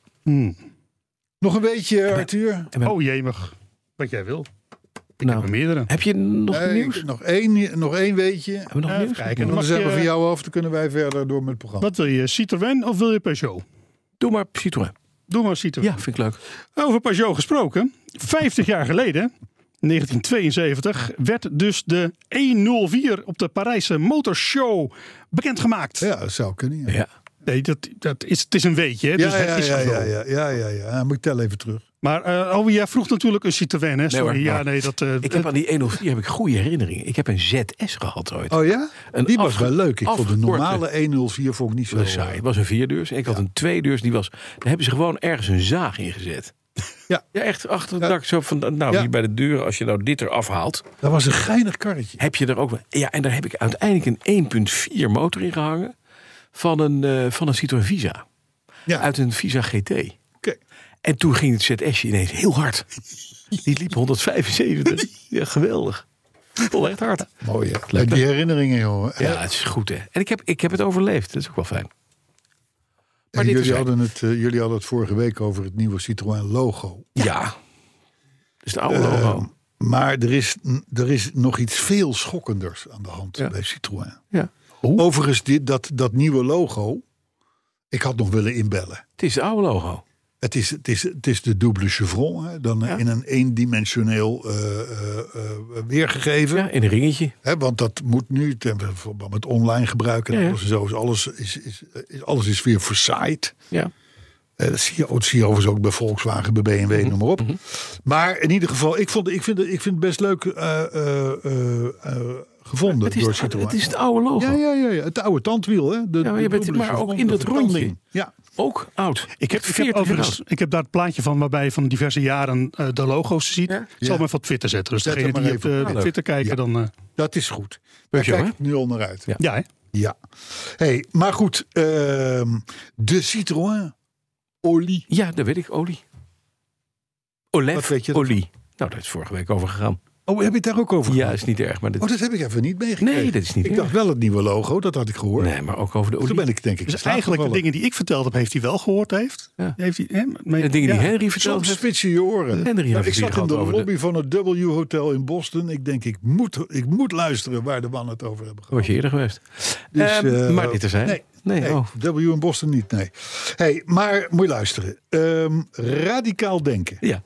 Nog een beetje, Arthur. En we- oh jemig. Wat jij wil. Ik Nou, heb er meerdere. Heb je nog Nee, nieuws? nog één, nog één weetje. Hebben we nog Even nieuws? kijken. En Dan dan mag zeggen we je- van jou af, dan kunnen wij verder door met het programma. Wat wil je? Citroën of wil je Peugeot? Doe maar Citroën. Doe maar Citroën. Ja, vind ik leuk. Over Peugeot gesproken. vijftig jaar geleden, negentien tweeënzeventig, werd dus de honderdvier op de Parijse Motorshow bekendgemaakt. Ja, dat zou kunnen. Ja, Ja. Nee, dat, dat is, het is een weetje. Hè? ja, Dus ja, het is ja, zo. ja, ja, ja, ja, ja. Dan moet ik tel even terug. Maar uh, oh, jij vroeg natuurlijk een Citroën, hè? Sorry, hoor, ja, maar nee, dat. Uh, Ik heb aan die honderdvier heb ik goede herinneringen. Ik heb een Z S gehad ooit. Oh ja? Een Die was afge- wel leuk. Ik vond de afgekorte. normale honderdvier vond ik niet zo. Dat was saai. Het was een vierdeurs. Ik had een tweedeurs. Die was, daar hebben ze gewoon ergens een zaag in gezet. Ja. Ja, echt achter het Ja. dak. Zo van, nou, Ja. hier bij de deur. Als je nou dit eraf haalt, Dat was een geinig karretje. heb je er ook... Ja, en daar heb ik uiteindelijk een één komma vier motor in gehangen. Van een, uh, van een Citroën Visa. Ja. Uit een Visa G T. Oké. En toen ging het Z S'je ineens heel hard. Die liep honderdvijfenzeventig. Ja, geweldig. Vol echt hard. Mooi, hè? Leuk, Die hè? herinneringen, jongen. Ja, het is goed, hè. En ik heb, ik heb het overleefd. Dat is ook wel fijn. Maar En dit jullie, is hadden het, uh, jullie hadden het vorige week over het nieuwe Citroën logo. Ja. Dat is de oude logo. Uh, maar er is, er is nog iets veel schokkenders aan de hand Ja. bij Citroën. Ja. Overigens, dit, dat, dat nieuwe logo, ik had nog willen inbellen. Het is de oude logo. Het is, het is, het is de dubbele chevron, hè, dan ja. in een eendimensioneel uh, uh, uh, weergegeven. Ja, in een ringetje. Hè, want dat moet nu, ten verband met online gebruiken. En ja, ja. Alles, zo, alles, is, is, is, alles is weer versijd. Ja. Uh, dat zie je, dat zie je overigens ook bij Volkswagen, bij B M W, mm-hmm. noem maar op. Mm-hmm. Maar in ieder geval, ik, vond, ik, vind, het, ik vind het best leuk uh, uh, uh, uh, gevonden het door het, Citroën. Het is het oude logo. Ja, ja, ja, ja. Het oude tandwiel. Hè. De, ja, maar, je bent, maar ook in dat rondje. Ja. Ook oud. Ik heb, ik, heb overigens, ik heb daar het plaatje van waarbij je van diverse jaren uh, de logo's ziet. Ja? Ik zal ja. hem even op Twitter zetten. Dus degene die op uh, ah, Twitter kijken, ja. dan... Uh... Dat is goed. Daar kijk ik nu al naar uit. Ja, ja hè? Ja. Hey, maar goed. Uh, de Citroën olie. Ja, dat weet ik. Olie. Olef weet je olie. Nou, daar is vorige week over gegaan. Oh, heb je het daar ook over Ja, gehad? is niet erg. Maar dit... Oh, dat heb ik even niet meegekregen. Nee, dat is niet ik erg. dacht wel het nieuwe logo, dat had ik gehoord. Nee, maar ook over de olie. Toen ben ik denk ik... Dus eigenlijk de dingen die ik verteld heb, heeft hij wel gehoord heeft. Ja. heeft hij, hè, maar, de dingen ja. die Henry verteld Soms heeft. spits je je oren. Henry nou, ik zat in de lobby de... van het W Hotel in Boston. Ik denk, ik moet, ik moet luisteren waar de mannen het over hebben gehad. Was je eerder geweest? Dus, um, uh, maar dit er zijn. Nee, nee, nee oh. W in Boston niet, nee. Hey, maar moet je luisteren. Um, radicaal denken. Ja.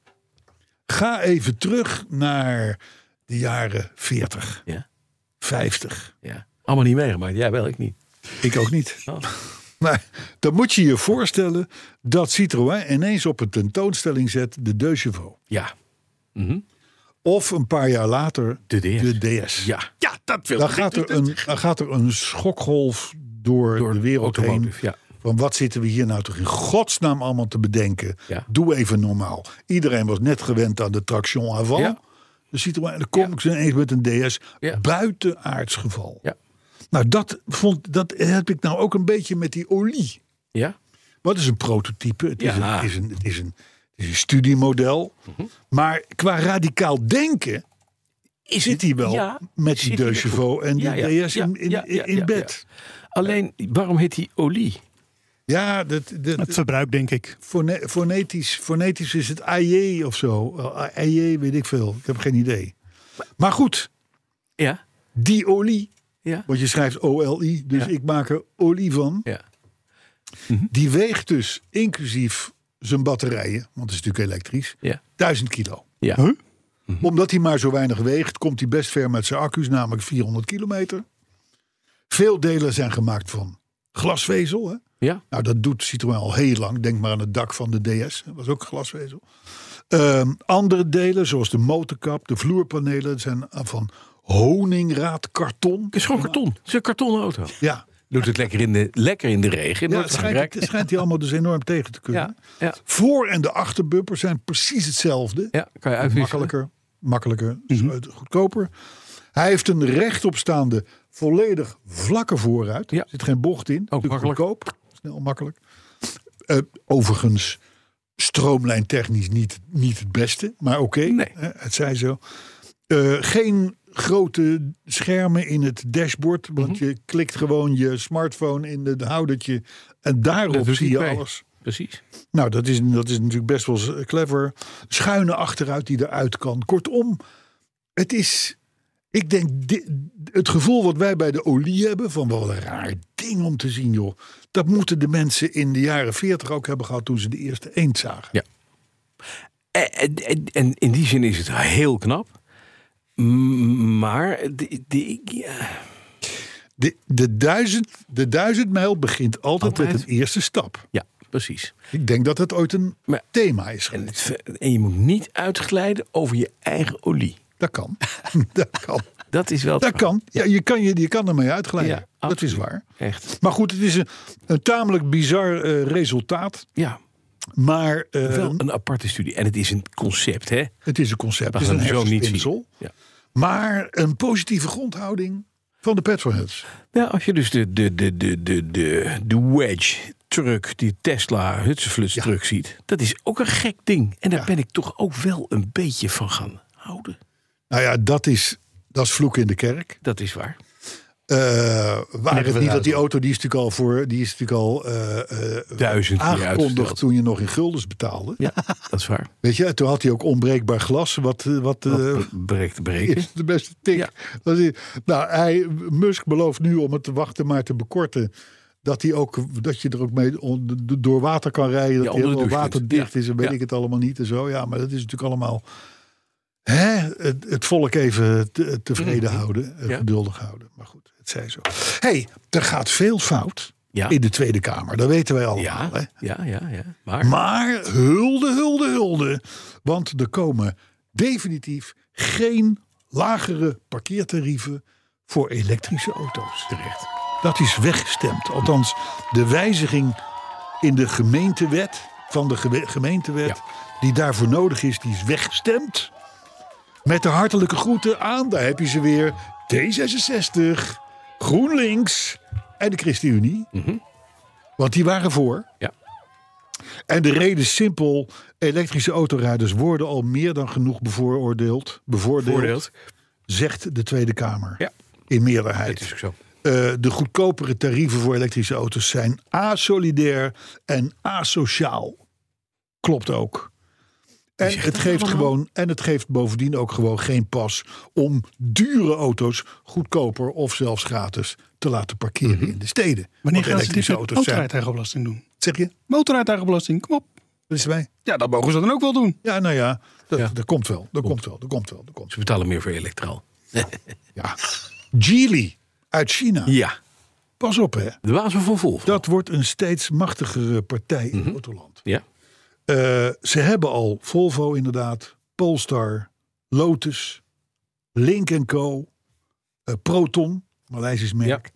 Ga even terug naar de jaren veertig, ja. vijftig. Ja. Allemaal niet meegemaakt. Jij wel, ik niet. Ik ook niet. Oh. Maar dan moet je je voorstellen dat Citroën ineens op een tentoonstelling zet de Deux Chevaux. Ja. Mm-hmm. Of een paar jaar later de D S. De D S. Ja, ja dat wil dan gaat er een, Dan gaat er een schokgolf door, door de wereld heen. Ja. Van wat zitten we hier nou toch in godsnaam allemaal te bedenken? Ja. Doe even normaal. Iedereen was net gewend aan de traction avant. Ja. De Citroën, en dan kom ik ja. ineens met een D S. Ja. Buitenaards geval. Ja. Nou, dat, vond, dat heb ik nou ook een beetje met die olie. Ja. Wat is een prototype? Het is, ja. een, het is, een, het is, een, het is een studiemodel. Mm-hmm. Maar qua radicaal denken is zit hij wel ja, met die Deux Chevaux en die ja, ja, D S in, in, ja, ja, in bed. Ja, ja. Alleen, waarom heet die olie? Ja, dat, dat, het verbruik, denk ik. Fone, fonetisch, fonetisch is het A J of zo. A J, weet ik veel. Ik heb geen idee. Maar goed. Ja. Die olie. Ja. Want je schrijft O L I. Dus ja. ik maak er olie van. Ja. Mm-hmm. Die weegt dus inclusief zijn batterijen. Want het is natuurlijk elektrisch. Ja. duizend kilo. Ja. Huh? Mm-hmm. Omdat hij maar zo weinig weegt, komt hij best ver met zijn accu's. Namelijk vierhonderd kilometer. Veel delen zijn gemaakt van glasvezel. Hè? Ja. Nou, dat doet Citroën al heel lang. Denk maar aan het dak van de D S. Dat was ook glasvezel. Um, andere delen, zoals de motorkap, de vloerpanelen, zijn van honingraadkarton. Het is gewoon karton. Het is een kartonnen auto. Ja. Doet het lekker in de, lekker in de regen. Ja, het schijnt, het schijnt hij allemaal dus enorm tegen te kunnen. Ja, ja. Voor- en de achterbumper zijn precies hetzelfde. Ja, kan je uitwisselen. Makkelijker, makkelijker mm-hmm. goedkoper. Hij heeft een rechtopstaande, volledig vlakke voorruit. Ja. Er zit geen bocht in. Ook makkelijk. Goedkoop. Snel, makkelijk. Uh, overigens, stroomlijntechnisch niet, niet het beste. Maar oké, okay, nee. het zij zo. Uh, geen grote schermen in het dashboard. Want mm-hmm. je klikt gewoon je smartphone in het houdertje. En daarop zie je bij. alles. Precies. Nou, dat is, dat is natuurlijk best wel clever. Schuine achteruit die eruit kan. Kortom, het is... Ik denk, dit, het gevoel wat wij bij de olie hebben... van wel een raar ding om te zien, joh. Dat moeten de mensen in de jaren veertig ook hebben gehad... toen ze de eerste eend zagen. Ja. En, en, en in die zin is het heel knap. Maar... De, de, ja. de, de, duizend, de duizend mijl begint altijd, altijd met een eerste stap. Ja, precies. Ik denk dat het ooit een maar, thema is en, het, en je moet niet uitglijden over je eigen olie. Dat kan. dat kan. Dat is wel. Dat kan. Ja, je kan, je, je kan ermee uitglijden. Ja, dat absoluut. Is waar. Echt. Maar goed, het is een, een tamelijk bizar uh, resultaat. Ja. Maar uh, wel een aparte studie. En het is een concept, hè? Het is een concept. Het is een hersenspinsel. Ja. Maar een positieve grondhouding van de petrolheads. Ja, als je dus de, de, de, de, de, de, de wedge truck, die Tesla Hutsenfluts ja. truck ziet. Dat is ook een gek ding. En daar ja. ben ik toch ook wel een beetje van gaan houden. Nou ja, dat is, dat is vloek in de kerk. Dat is waar. Uh, waar het niet dat die auto, die is natuurlijk al voor, die is natuurlijk al uh, uh, duizend aangekondigd toen je nog in guldens betaalde. Ja, dat is waar. Weet je, toen had hij ook onbreekbaar glas. Wat, wat, wat uh, breekt te breken. Is de beste tik. Ja. Nou, hij, Musk belooft nu om het te wachten maar te bekorten Dat, die ook, dat je er ook mee on, door water kan rijden. Dat Ja, die onder de helemaal douche waterdicht ja. is en weet Ja. ik het allemaal niet en zo. Ja, maar dat is natuurlijk allemaal hè, het, het volk even te, tevreden Mm. houden. Ja. Geduldig houden. Maar goed, het zij zo. Hé, hey, er gaat veel fout Ja. in de Tweede Kamer. Dat weten wij allemaal. Ja, Hè? ja, ja, ja. Maar, Maar hulde, hulde, hulde. Want er komen definitief geen lagere parkeertarieven voor elektrische auto's. terecht. Dat is weggestemd. Althans, de wijziging in de gemeentewet, van de ge- gemeentewet, Ja. die daarvoor nodig is, die is weggestemd. Met de hartelijke groeten aan, daar heb je ze weer, D zesenzestig, GroenLinks en de ChristenUnie. Want die waren voor. Ja. En de reden is simpel, elektrische autorijders worden al meer dan genoeg bevooroordeeld, bevoordeeld, Voordeeld. zegt de Tweede Kamer. Ja. In meerderheid. Het is ook zo. Uh, de goedkopere tarieven voor elektrische auto's zijn asolidair en asociaal. Klopt ook. En zegt het, dat geeft allemaal? gewoon, en het geeft bovendien ook gewoon geen pas om dure auto's goedkoper of zelfs gratis te laten parkeren Mhm. in de steden. Wanneer Want gaan ze dit met auto's zijn. motorrijtuigenbelasting doen? Zeg je? Motorrijtuigenbelasting, kom op. Dat is wij. Ja, dat mogen ze dan ook wel doen. Ja, nou ja, dat, Ja. dat komt wel. Dat komt wel. Dat komt wel. Dat komt Ze betalen meer voor elektraal. ja. Geely uit China. Ja, Pas op hè. de baas van Volvo. Dat wordt een steeds machtigere partij in het autoland. Ja. Uh, ze hebben al Volvo inderdaad, Polestar, Lotus, Lynk en Co, uh, Proton, Maleisisch merk.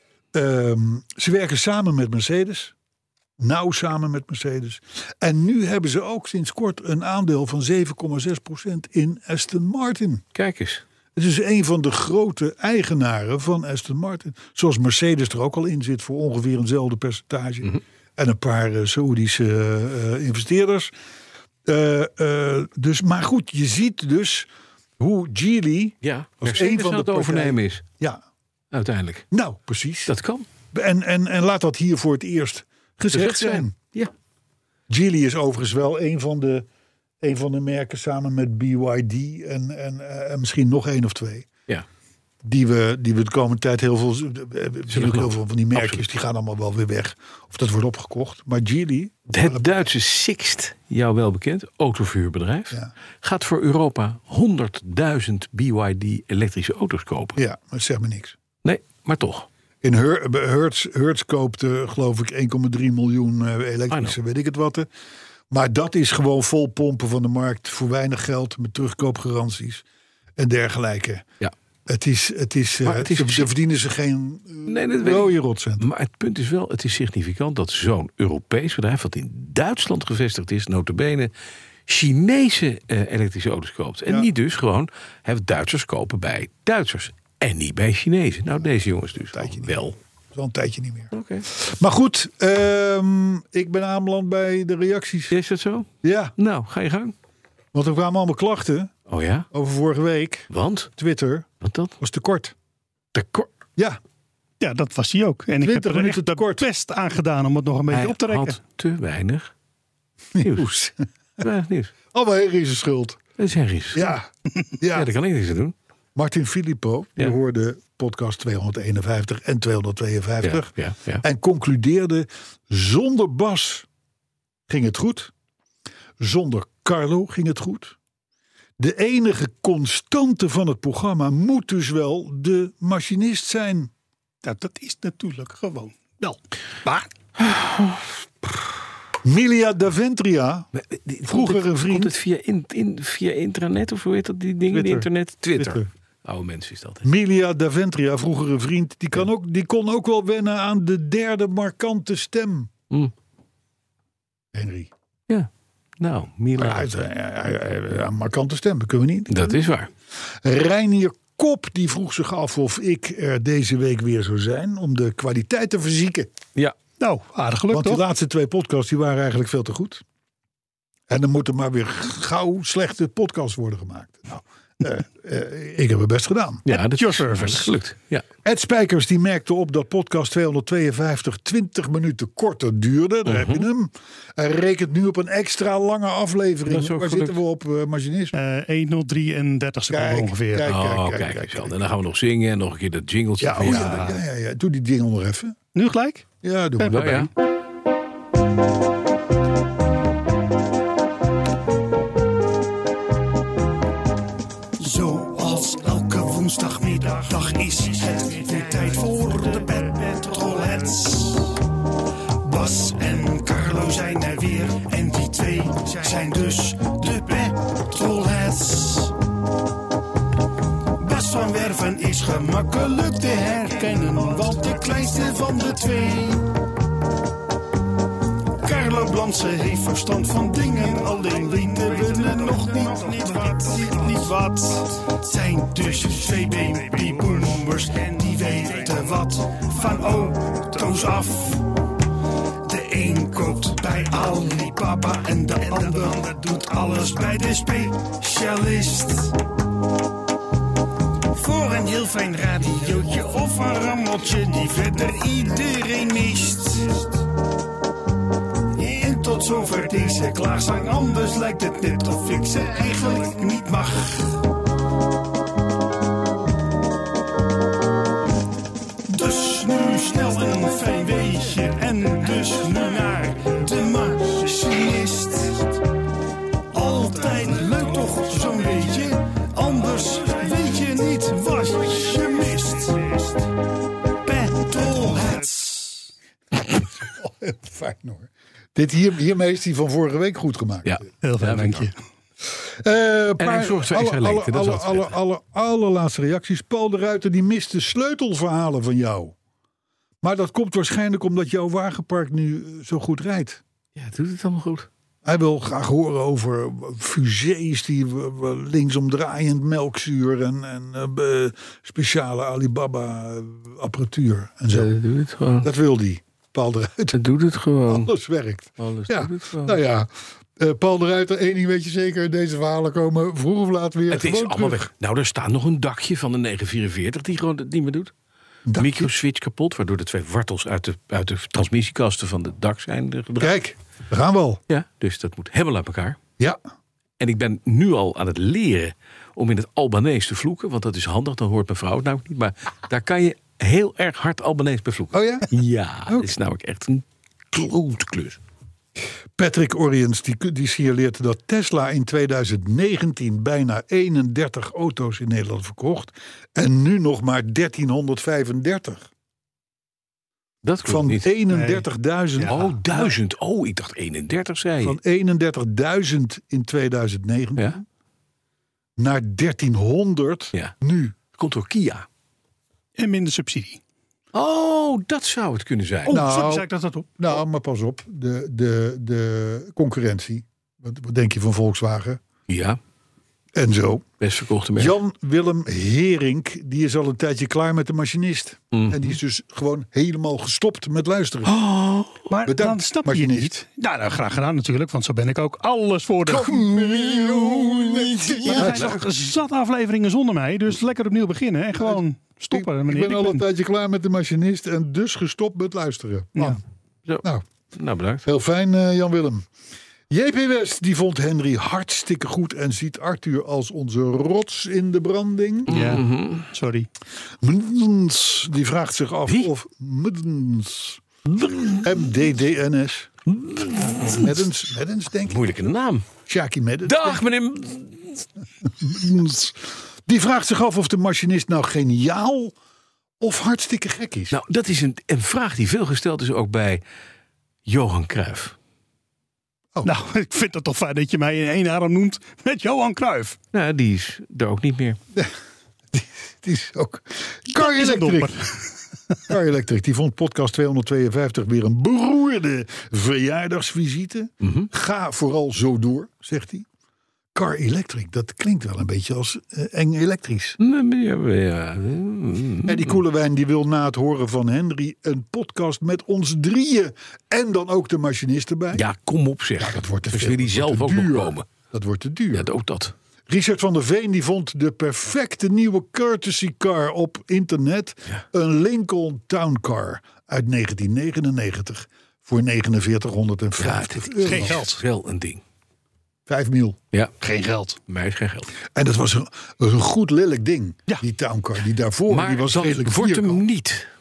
Um, ze werken samen met Mercedes, nauw samen met Mercedes. En nu hebben ze ook sinds kort een aandeel van zeven komma zes procent in Aston Martin. Kijk eens. Het is een van de grote eigenaren van Aston Martin. Zoals Mercedes er ook al in zit voor ongeveer eenzelfde percentage. Mm-hmm. En een paar uh, Saoedische uh, investeerders. Uh, uh, dus, maar goed, je ziet dus hoe Geely Ja, als Mercedes een van aan de het partijen- overnemen is. Ja, Uiteindelijk. nou precies. Dat kan. En, en, en laat dat hier voor het eerst gezegd Gezegd zijn. zijn. Ja. Geely is overigens wel een van de, een van de merken samen met B Y D en, en, uh, en misschien nog één of twee. Ja. Die we, die we de komende tijd heel veel. We hebben heel geloven. veel van die merkjes, Absoluut. die gaan allemaal wel weer weg. Of dat wordt opgekocht. Maar Geely. Het Duitse Sixt, jou wel bekend, autoverhuurbedrijf, Ja. gaat voor Europa honderdduizend B Y D elektrische auto's kopen. Ja, dat zegt me niks. Nee, maar toch. In Her- Hertz, Hertz koopt, uh, geloof ik, één komma drie miljoen uh, elektrische, weet ik het wat. Maar dat is gewoon vol pompen van de markt voor weinig geld met terugkoopgaranties en dergelijke. Ja. Het is, het is, uh, Maar het is- ze, ze verdienen ze geen uh, Nee, dat weet rode ik. rotcent. Maar het punt is wel, het is significant dat zo'n Europees bedrijf, wat in Duitsland gevestigd is, nota bene, Chinese uh, elektrische auto's koopt. En Ja. niet dus gewoon het Duitsers kopen bij Duitsers. En niet bij Chinezen. Nou, deze jongens dus Tijdje niet. wel. Dat is al een tijdje niet meer. Oké. Maar goed, um, ik ben aanbeland bij de reacties. Is dat zo? Ja, Nou, ga je gang. want er kwamen allemaal klachten Oh ja? over vorige week. Want? Twitter Wat dat? was te kort. Tekort. Ja, Ja, dat was hij ook. En ik heb twintig er minuten echt de tekort. best aan gedaan om het nog een beetje Hij op te rekken. had te weinig nieuws. nieuws. Te weinig nieuws. Allemaal Henry zijn schuld. Dat is Henry's. Ja, Ja, ja. daar kan ik niks aan doen. Martin Filippo, die Ja. hoorde podcast tweehonderdeenenvijftig en tweehonderdtweeënvijftig. Ja, ja, ja. En concludeerde, zonder Bas ging het goed. Zonder Carlo ging het goed. De enige constante van het programma moet dus wel de machinist zijn. Nou, dat is natuurlijk gewoon wel. Maar Milia Daventria, Maar, eh, die- Vroeger komt het- een vriend. Komt het via, in, in, via intranet of hoe heet dat? Die dingen Twitter. in internet? Twitter. Twitter. Oude mensen is dat. Hè? Milia Daventria, vroeger een vriend, die, kan ook, die kon ook wel wennen aan de derde markante stem. Mm. Henry. Ja. Nou, Mila. Ja, hij- hij- hij- hij- ja, markante stem, dat kunnen we niet. Dat is waar. Reinier Kop die vroeg zich af of ik er deze week weer zou zijn om de kwaliteit te verzieken. Ja. nou, aardig gelukt Want die toch? laatste twee podcasts die waren eigenlijk veel te goed. En dan moeten maar weer gauw slechte podcasts worden gemaakt. Nou, uh, uh, ik heb het best gedaan. Ja, dat your is service. gelukt. Ja. Ed Spijkers die merkte op dat podcast tweehonderdtweeënvijftig twintig minuten korter duurde. Daar heb je hem. Hij rekent nu op een extra lange aflevering. Dat is ook Waar gelukt. zitten we op, uh, machinisme? Eh honderdrieëndertig seconden Kijk, ongeveer. kijk. Oh, kijk, kijk, eens kijk. aan. En dan gaan we nog zingen en nog een keer dat jingletje. Ja, van oh jou. ja, ja, ja, ja. Doe die jingle nog even. Nu gelijk? Ja, doe maar. Nou ja. Zoals elke woensdagmiddag is het weer tijd voor de Petrolheads. Bas en Carlo zijn er weer en die twee zijn dus de Petrolheads. Bas van Werven is gemakkelijk te herkennen, want de kleinste van de twee. Carlo Blansen heeft verstand van dingen, alleen weten we er nog niet, niet wat, niet, niet wat. Het zijn dus twee babyboomers en die weten wat van auto's af. De een koopt bij Alibaba en de ander doet alles bij de specialist. Voor een heel fijn radiootje of een rammeltje die verder iedereen mist. En tot zover deze klaagzang, anders lijkt het net of ik ze eigenlijk niet mag. Dus nu snel een fijn weetje en dus nu naar de machinist. Altijd leuk toch zo'n beetje, anders weet je niet wat je mist. Petrolheads. Oh, heel fijn hoor. Dit hier, hiermee is die van vorige week goed gemaakt. Ja, Heel fijn, dank je. Uh, En hij zorgt voor extra alle, lengte, dat is alle, altijd alle, alle, alle, allerlaatste reacties. Paul de Ruiter die mist de sleutelverhalen van jou. Maar dat komt waarschijnlijk omdat jouw wagenpark nu zo goed rijdt. Ja, doet het allemaal goed. Hij wil graag horen over fusées die linksomdraaiend melkzuur en, en uh, speciale Alibaba apparatuur en zo. Ja, dat doet het gewoon. Dat wil hij. Paul de Ruiter. Dat doet het gewoon. Alles werkt. Alles Ja, doet het gewoon. nou ja. Uh, Paul de Ruiter, één ding weet je zeker. Deze verhalen komen vroeg of laat weer Het is gewoon allemaal terug. weg. Nou, er staat nog een dakje van de negen vierenveertig die gewoon het niet meer doet. Dakje? Microswitch kapot, waardoor de twee wortels uit de, uit de transmissiekasten van het dak zijn gebruikt. Kijk, daar gaan we al. Ja, dus dat moet helemaal uit elkaar. Ja. En ik ben nu al aan het leren om in het Albanees te vloeken. Want dat is handig, dan hoort mijn vrouw het nou niet. Maar daar kan je heel erg hard Albanees bij vloeken. Oh ja? Ja, dat is namelijk echt een klote klus. Patrick Oriens die, die signaleert dat Tesla in tweeduizend negentien bijna eenendertig auto's in Nederland verkocht. En nu nog maar dertienhonderdvijfendertig. Dat klopt Van niet. eenendertigduizend. Nee. Oh, duizend. Oh, ik dacht eenendertig zei je. Van eenendertigduizend in tweeduizend negentien. Ja? Naar dertienhonderd Ja. nu. Komt door Kia. En minder subsidie. Oh, dat zou het kunnen zijn. Oh, Nou, sorry, zei ik dat dat op? Nou, maar pas op. De, de, de concurrentie. Wat, wat denk je van Volkswagen? Ja, En zo. best verkochte merk. Jan-Willem Herink, die is al een tijdje klaar met de machinist. Mhm. En die is dus gewoon helemaal gestopt met luisteren. Oh, maar Bedankt, dan snap je machinist. niet. Nou, nou, graag gedaan natuurlijk, want zo ben ik ook. Alles voor de... Maar er zijn nog zat afleveringen zonder mij, dus lekker opnieuw beginnen en gewoon stoppen. Ik, meneer ik ben al een Dikmen. tijdje klaar met de machinist en dus gestopt met luisteren. Man. Zo. Nou, Nou, bedankt. heel fijn, uh, Jan-Willem. J P West, die vond Henry hartstikke goed en ziet Arthur als onze rots in de branding. Ja, Mhm. sorry. Mdns, die vraagt zich af Wie? of Mdns, M D D N S. Meddens, Meddens denk ik. Moeilijke naam. Shaki Meddens. Dag, meneer. Meddens. Die vraagt zich af of de machinist nou geniaal of hartstikke gek is. Nou, dat is een, een vraag die veel gesteld is ook bij Johan Cruijff. Oh. Nou, ik vind het toch fijn dat je mij in één adem noemt met Johan Cruijff. Nou, die is er ook niet meer. Het is ook Car is een Electric. domper. Car Electric, die vond podcast tweehonderdtweeënvijftig weer een beroerde verjaardagsvisite. Mhm. Ga vooral zo door, zegt hij. Car Electric, dat klinkt wel een beetje als uh, eng elektrisch. Ja, ja. En die Koelewijn die wil na het horen van Henry een podcast met ons drieën. En dan ook de machinist erbij. Ja, kom op zeg. Ja, dat wordt te dus veel. wil die Dat zelf wordt ook te nog duur. komen. Dat wordt te duur. Ja, ook dat. Richard van der Veen die vond de perfecte nieuwe courtesy car op internet. Ja. Een Lincoln Town Car uit negentien negenennegentig voor negenenveertighonderdvijftig Ja, euro. geen geld. Wel een ding. Vijf mil. Ja, Geen geld. mij is geen geld. En dat was een, was een goed lelijk ding. Ja. Die Town Car. Die daarvoor Maar die was dat redelijk wordt vierkant. hem niet.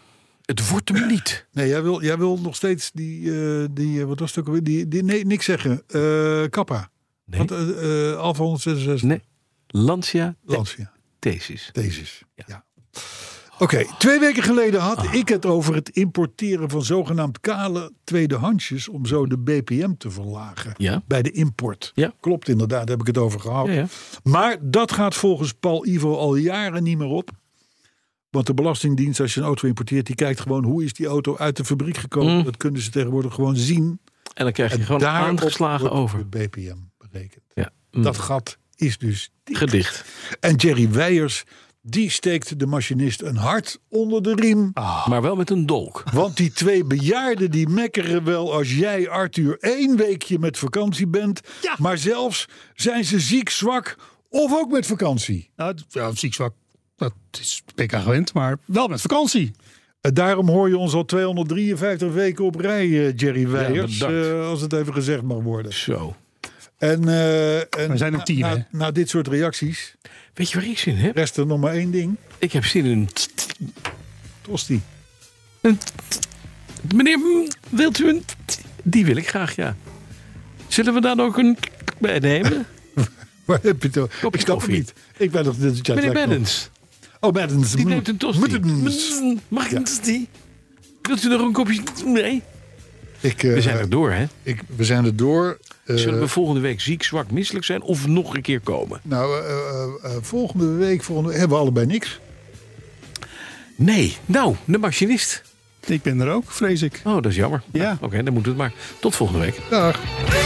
Het wordt hem niet. Nee, jij wil, jij wil nog steeds die, uh, die uh, wat was het ook alweer? Die, die, nee, niks zeggen. Uh, Kappa. Nee. Want, uh, uh, Alfa honderdzesenzestig. Nee. Lancia. Lancia. Thesis. Thesis. Ja. ja. Oké, okay, twee weken geleden had ah. ik het over het importeren van zogenaamd kale tweedehandsjes om zo de B P M te verlagen ja. bij de import. Ja. Klopt inderdaad, daar heb ik het over gehad. Ja, ja. Maar dat gaat volgens Paul Ivo al jaren niet meer op. Want de Belastingdienst, als je een auto importeert, die kijkt gewoon hoe is die auto uit de fabriek gekomen. Mm. Dat kunnen ze tegenwoordig gewoon zien. En dan krijg je en gewoon aangeslagen over. De B P M berekend. Ja. Mm. Dat gat is dus dicht. Gedicht. En Jerry Weijers, die steekt de machinist een hart onder de riem. Ah, maar wel met een dolk. Want die twee bejaarden die mekkeren wel als jij, Arthur, één weekje met vakantie bent. Ja. Maar zelfs zijn ze ziek, zwak of ook met vakantie. Nou, ja, ziek, zwak. Dat is P K gewend, maar wel met vakantie. Uh, daarom hoor je ons al tweehonderddrieënvijftig weken op rij, uh, Jerry Weijers. Ja, uh, als het even gezegd mag worden. Zo. En, uh, en we zijn een team, na, hè? Na, na dit soort reacties. Weet je waar ik zin in heb? Rest er nog maar één ding. Ik heb zin in een tosti. Meneer, wilt u een... Die wil ik graag, ja. Zullen we daar nog een bij nemen? Waar heb je het over? Ik snap het niet. Ik ben nog dit Meneer Beddens. Oh, Beddens. Die neemt een tosti. Mag ik een tosti? Wilt u nog een kopje? Nee. Ik, uh, we zijn er door, hè? Ik, we zijn er door. Uh, Zullen we volgende week ziek, zwak, misselijk zijn of nog een keer komen? Nou, uh, uh, uh, volgende week volgende week hebben we allebei niks. Nee, nou, de machinist. Ik ben er ook, vrees ik. Oh, dat is jammer. Ja. Nou, Oké, okay, dan moet het maar. Tot volgende week. Dag.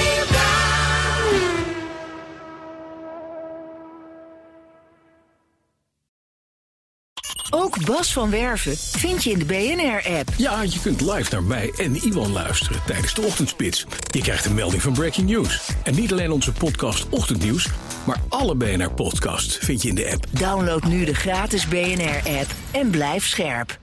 Ook Bas van Werven vind je in de B N R-app. Ja, je kunt live naar mij en Iwan luisteren tijdens de ochtendspits. Je krijgt een melding van Breaking News. En niet alleen onze podcast Ochtendnieuws, maar alle B N R-podcasts vind je in de app. Download nu de gratis B N R-app en blijf scherp.